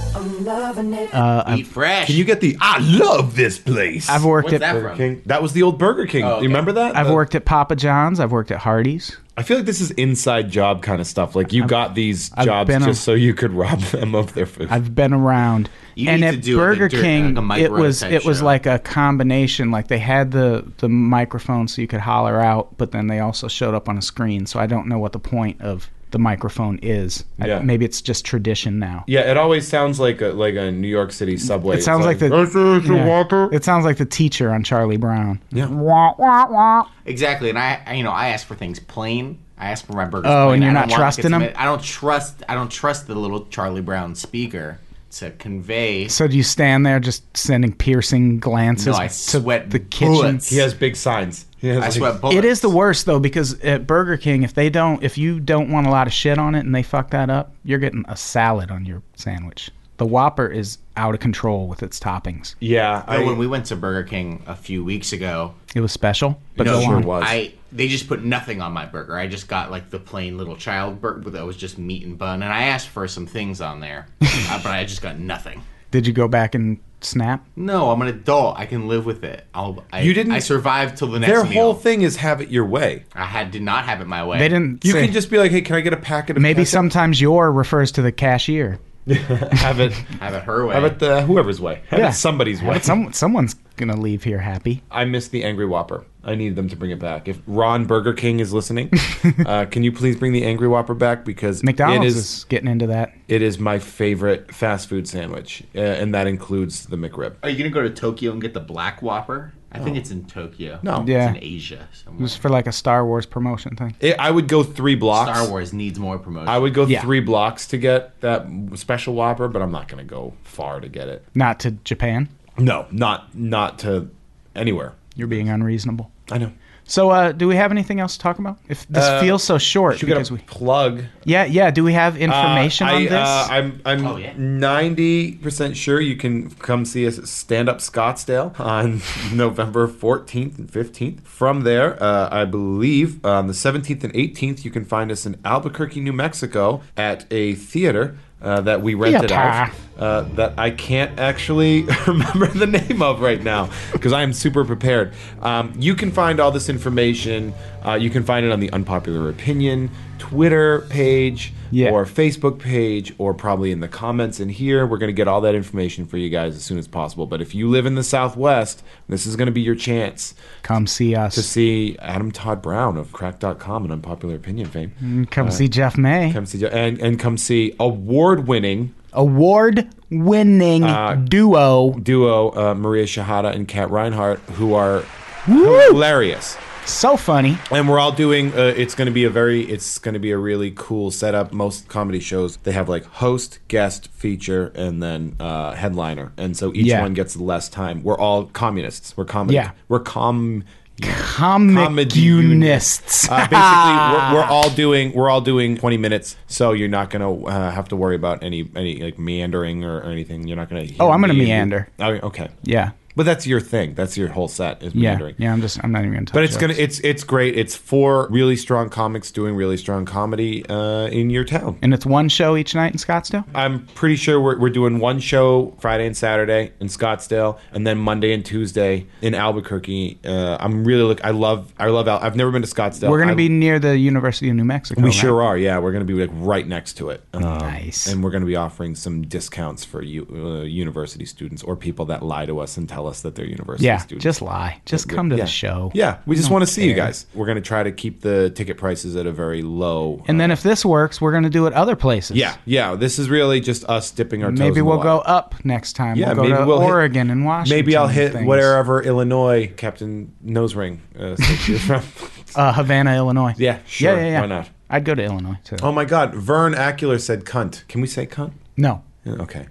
Uh, I've, Eat fresh. Can you get the? I love this place. I've worked What's at that Burger from? King. That was the old Burger King. Oh, You okay. remember that? I've The- worked at Papa John's. I've worked at Hardee's. I feel like this is inside job kind of stuff. Like you got these I've jobs been a- just so you could rob them of their food. I've been around. You and need at to do it Burger like dirt- King, like a Mike it Rowe was type it was show. like a combination. Like they had the the microphone so you could holler out, but then they also showed up on a screen. So I don't know what the point of the microphone is. I- Yeah. maybe it's just tradition now. yeah, it always sounds like a like a New York City subway. It sounds It's like, the "This is the yeah. Whopper." It sounds like the teacher on Charlie Brown. Yeah. Wah, wah, wah. Exactly, and I, I, you know, I ask for things plain. I ask for my burgers. Oh, plain. and you're I not don't want, like, trusting 'em? it's- I don't trust. I don't trust the little Charlie Brown speaker to convey. So do you stand there just sending piercing glances No, I to sweat the kitchen? bullets. He has big signs. He has I like- sweat bullets. It is the worst though, because at Burger King, if they don't, if you don't want a lot of shit on it and they fuck that up, you're getting a salad on your sandwich. The Whopper is out of control with its toppings. Yeah, I, when we went to Burger King a few weeks ago, It was special, but no, go sure on. was. I they just put nothing on my burger. I just got like the plain little child burger that was just meat and bun, and I asked for some things on there, uh, but I just got nothing. Did you go back and snap? No, I'm an adult. I can live with it. I'll, I, You didn't- I survived till the next Their meal. whole thing is have it your way. I had did not have it my way. They didn't. You say, can just be like, "Hey, can I get a packet of maybe ketchup?" sometimes your refers to the cashier. have it have it her way. have it the whoever's way. Have Yeah. it somebody's way. But some someone's gonna leave here happy. I miss the Angry Whopper. I need them to bring it back. If Ron Burger King is listening, uh, can you please bring the Angry Whopper back, because McDonald's it is, is getting into that. it is my favorite fast food sandwich, uh, and that includes the McRib. Are you gonna go to Tokyo and get the Black Whopper? I think it's in Tokyo. No. Yeah. It's in Asia It somewhere. was for like a Star Wars promotion thing. It, I would go three blocks. Star Wars needs more promotion. I would go Yeah. three blocks to get that special Whopper, but I'm not going to go far to get it. Not to Japan. No, not not to anywhere. You're being unreasonable. I know. So, uh, do we have anything else to talk about? If this Uh, feels so short, Should we get because a we, plug? yeah, yeah. Do we have information Uh, I, on this? Uh, I'm I'm Oh, yeah. ninety percent sure you can come see us at Stand Up Scottsdale on November fourteenth and fifteenth. From there, uh, I believe on the seventeenth and eighteenth, you can find us in Albuquerque, New Mexico, at a theater. Uh, that we rented out, Theater. uh, that I can't actually remember the name of right now because I am super prepared. Um, you can find all this information. Uh, you can find it on the Unpopular Opinion Twitter page Yeah. or Facebook page, or probably in the comments in here. We're going to get all that information for you guys as soon as possible. But if you live in the Southwest, this is going to be your chance Come see us. to see Adam Todd Brown of Crack dot com and Unpopular Opinion fame. Mm, Come see Jeff May. Come see and and come see award-winning Award-winning Uh, duo. duo uh, Maria Shahada and Kat Reinhardt, who are Hilarious. So funny. And we're all doing, uh, it's going to be a very, it's going to be a really cool setup. Most comedy shows, they have like host, guest, feature, and then uh, headliner. And so each Yeah. one gets less time. We're all communists. We're comedy. Yeah. We're com... Comic-unists. Uh, basically, we're, we're all doing we're all doing twenty minutes, so you're not gonna uh, have to worry about any any like meandering or, or anything. You're not gonna. Hear Oh, I'm gonna me. meander. Oh, okay. Yeah. But that's your thing. That's your whole set is Yeah. meandering. Yeah, I'm just, I'm not even going to touch But it's jokes. gonna it's it's great. It's four really strong comics doing really strong comedy uh, in your town. And it's one show each night in Scottsdale? I'm pretty sure we're we're doing one show Friday and Saturday in Scottsdale, and then Monday and Tuesday in Albuquerque. Uh, I'm really look. I love I love. Al- I've never been to Scottsdale. We're going to I- be near the University of New Mexico. We right? sure are. Yeah, we're going to be like right next to it. Um, Nice. And we're going to be offering some discounts for u- uh, university students or people that lie to us and tell us that they're university Yeah, students. just lie. Just come to yeah. the show. Yeah, we just Don't want to see you care. guys. We're going to try to keep the ticket prices at a very low. And then if this works, we're going to do it other places. yeah, yeah. This is really just us dipping our toes. Maybe in the we'll go water. up next time. Yeah, we'll go maybe to we'll hit- Oregon and Washington. Maybe I'll and hit things. wherever Illinois Captain Nosering uh, says you're from. Uh, Havana, Illinois. Yeah, sure. Yeah, yeah, yeah. Why not? I'd go to Illinois too. Oh my God, Vern Acular said cunt. Can we say cunt? No. Yeah, okay.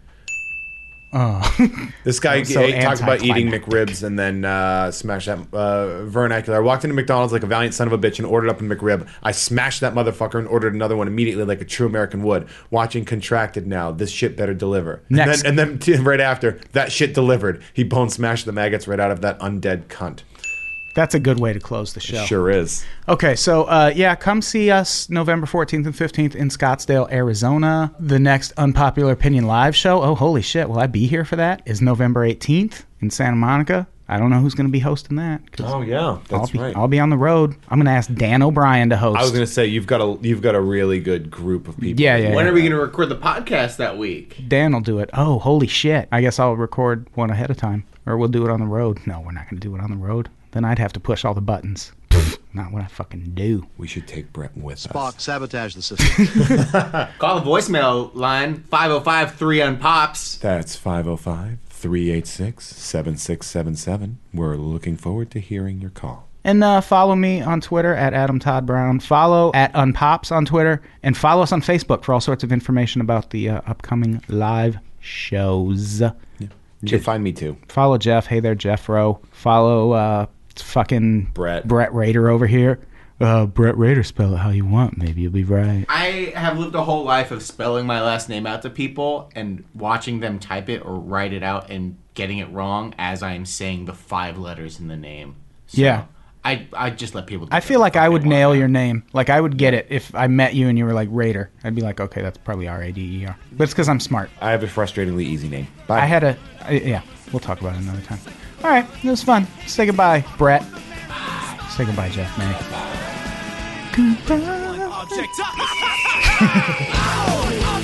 Oh. This guy So ate, talked about eating anticlimactic. McRibs and then uh, smashed that uh, vernacular. I walked into McDonald's like a valiant son of a bitch and ordered up a McRib. I smashed that motherfucker and ordered another one immediately like a true American would. Watching Contracted now. This shit better deliver. Next. And then, and then t- right after, that shit delivered. He bone smashed the maggots right out of that undead cunt. That's a good way to close the show. Sure is. Okay, so uh, yeah, come see us November fourteenth and fifteenth in Scottsdale, Arizona. The next Unpopular Opinion live show, oh, holy shit, will I be here for that? Is November eighteenth in Santa Monica. I don't know who's going to be hosting that. 'cause Oh yeah, I'll that's be, right. I'll be on the road. I'm going to ask Dan O'Brien to host. I was gonna say you've got a you've got a really good group of people. Yeah, yeah. When yeah. are we going to record the podcast that week? Dan will do it. Oh, holy shit. I guess I'll record one ahead of time. Or we'll do it on the road. No, we're not going to do it on the road. Then I'd have to push all the buttons. Not what I fucking do. We should take Brett with us. Spock, sabotage the system. Call the voicemail line five oh five three unpops. That's five oh five, three eight six, seven six seven seven. We're looking forward to hearing your call. And uh, follow me on Twitter at Adam Todd Brown. Follow at Unpops on Twitter. And follow us on Facebook for all sorts of information about the uh, upcoming live shows. You can find me too. Follow Jeff. Hey there, Jeff Rowe. Follow uh, fucking Brett. Brett Rader over here. Uh, Brett Rader, spell it how you want. Maybe you'll be right. I have lived a whole life of spelling my last name out to people and watching them type it or write it out and getting it wrong as I'm saying the five letters in the name. So Yeah. I I just let people do I feel whatever like the I fuck would they want nail now. your name. Like I would get it if I met you and you were like Rader. I'd be like, okay, that's probably R A D E R. But it's because I'm smart. I have a frustratingly easy name. Bye. I had a, I, yeah, we'll talk about it another time. All right, it was fun. Say goodbye, Brett. Say goodbye, Jeff May. Goodbye.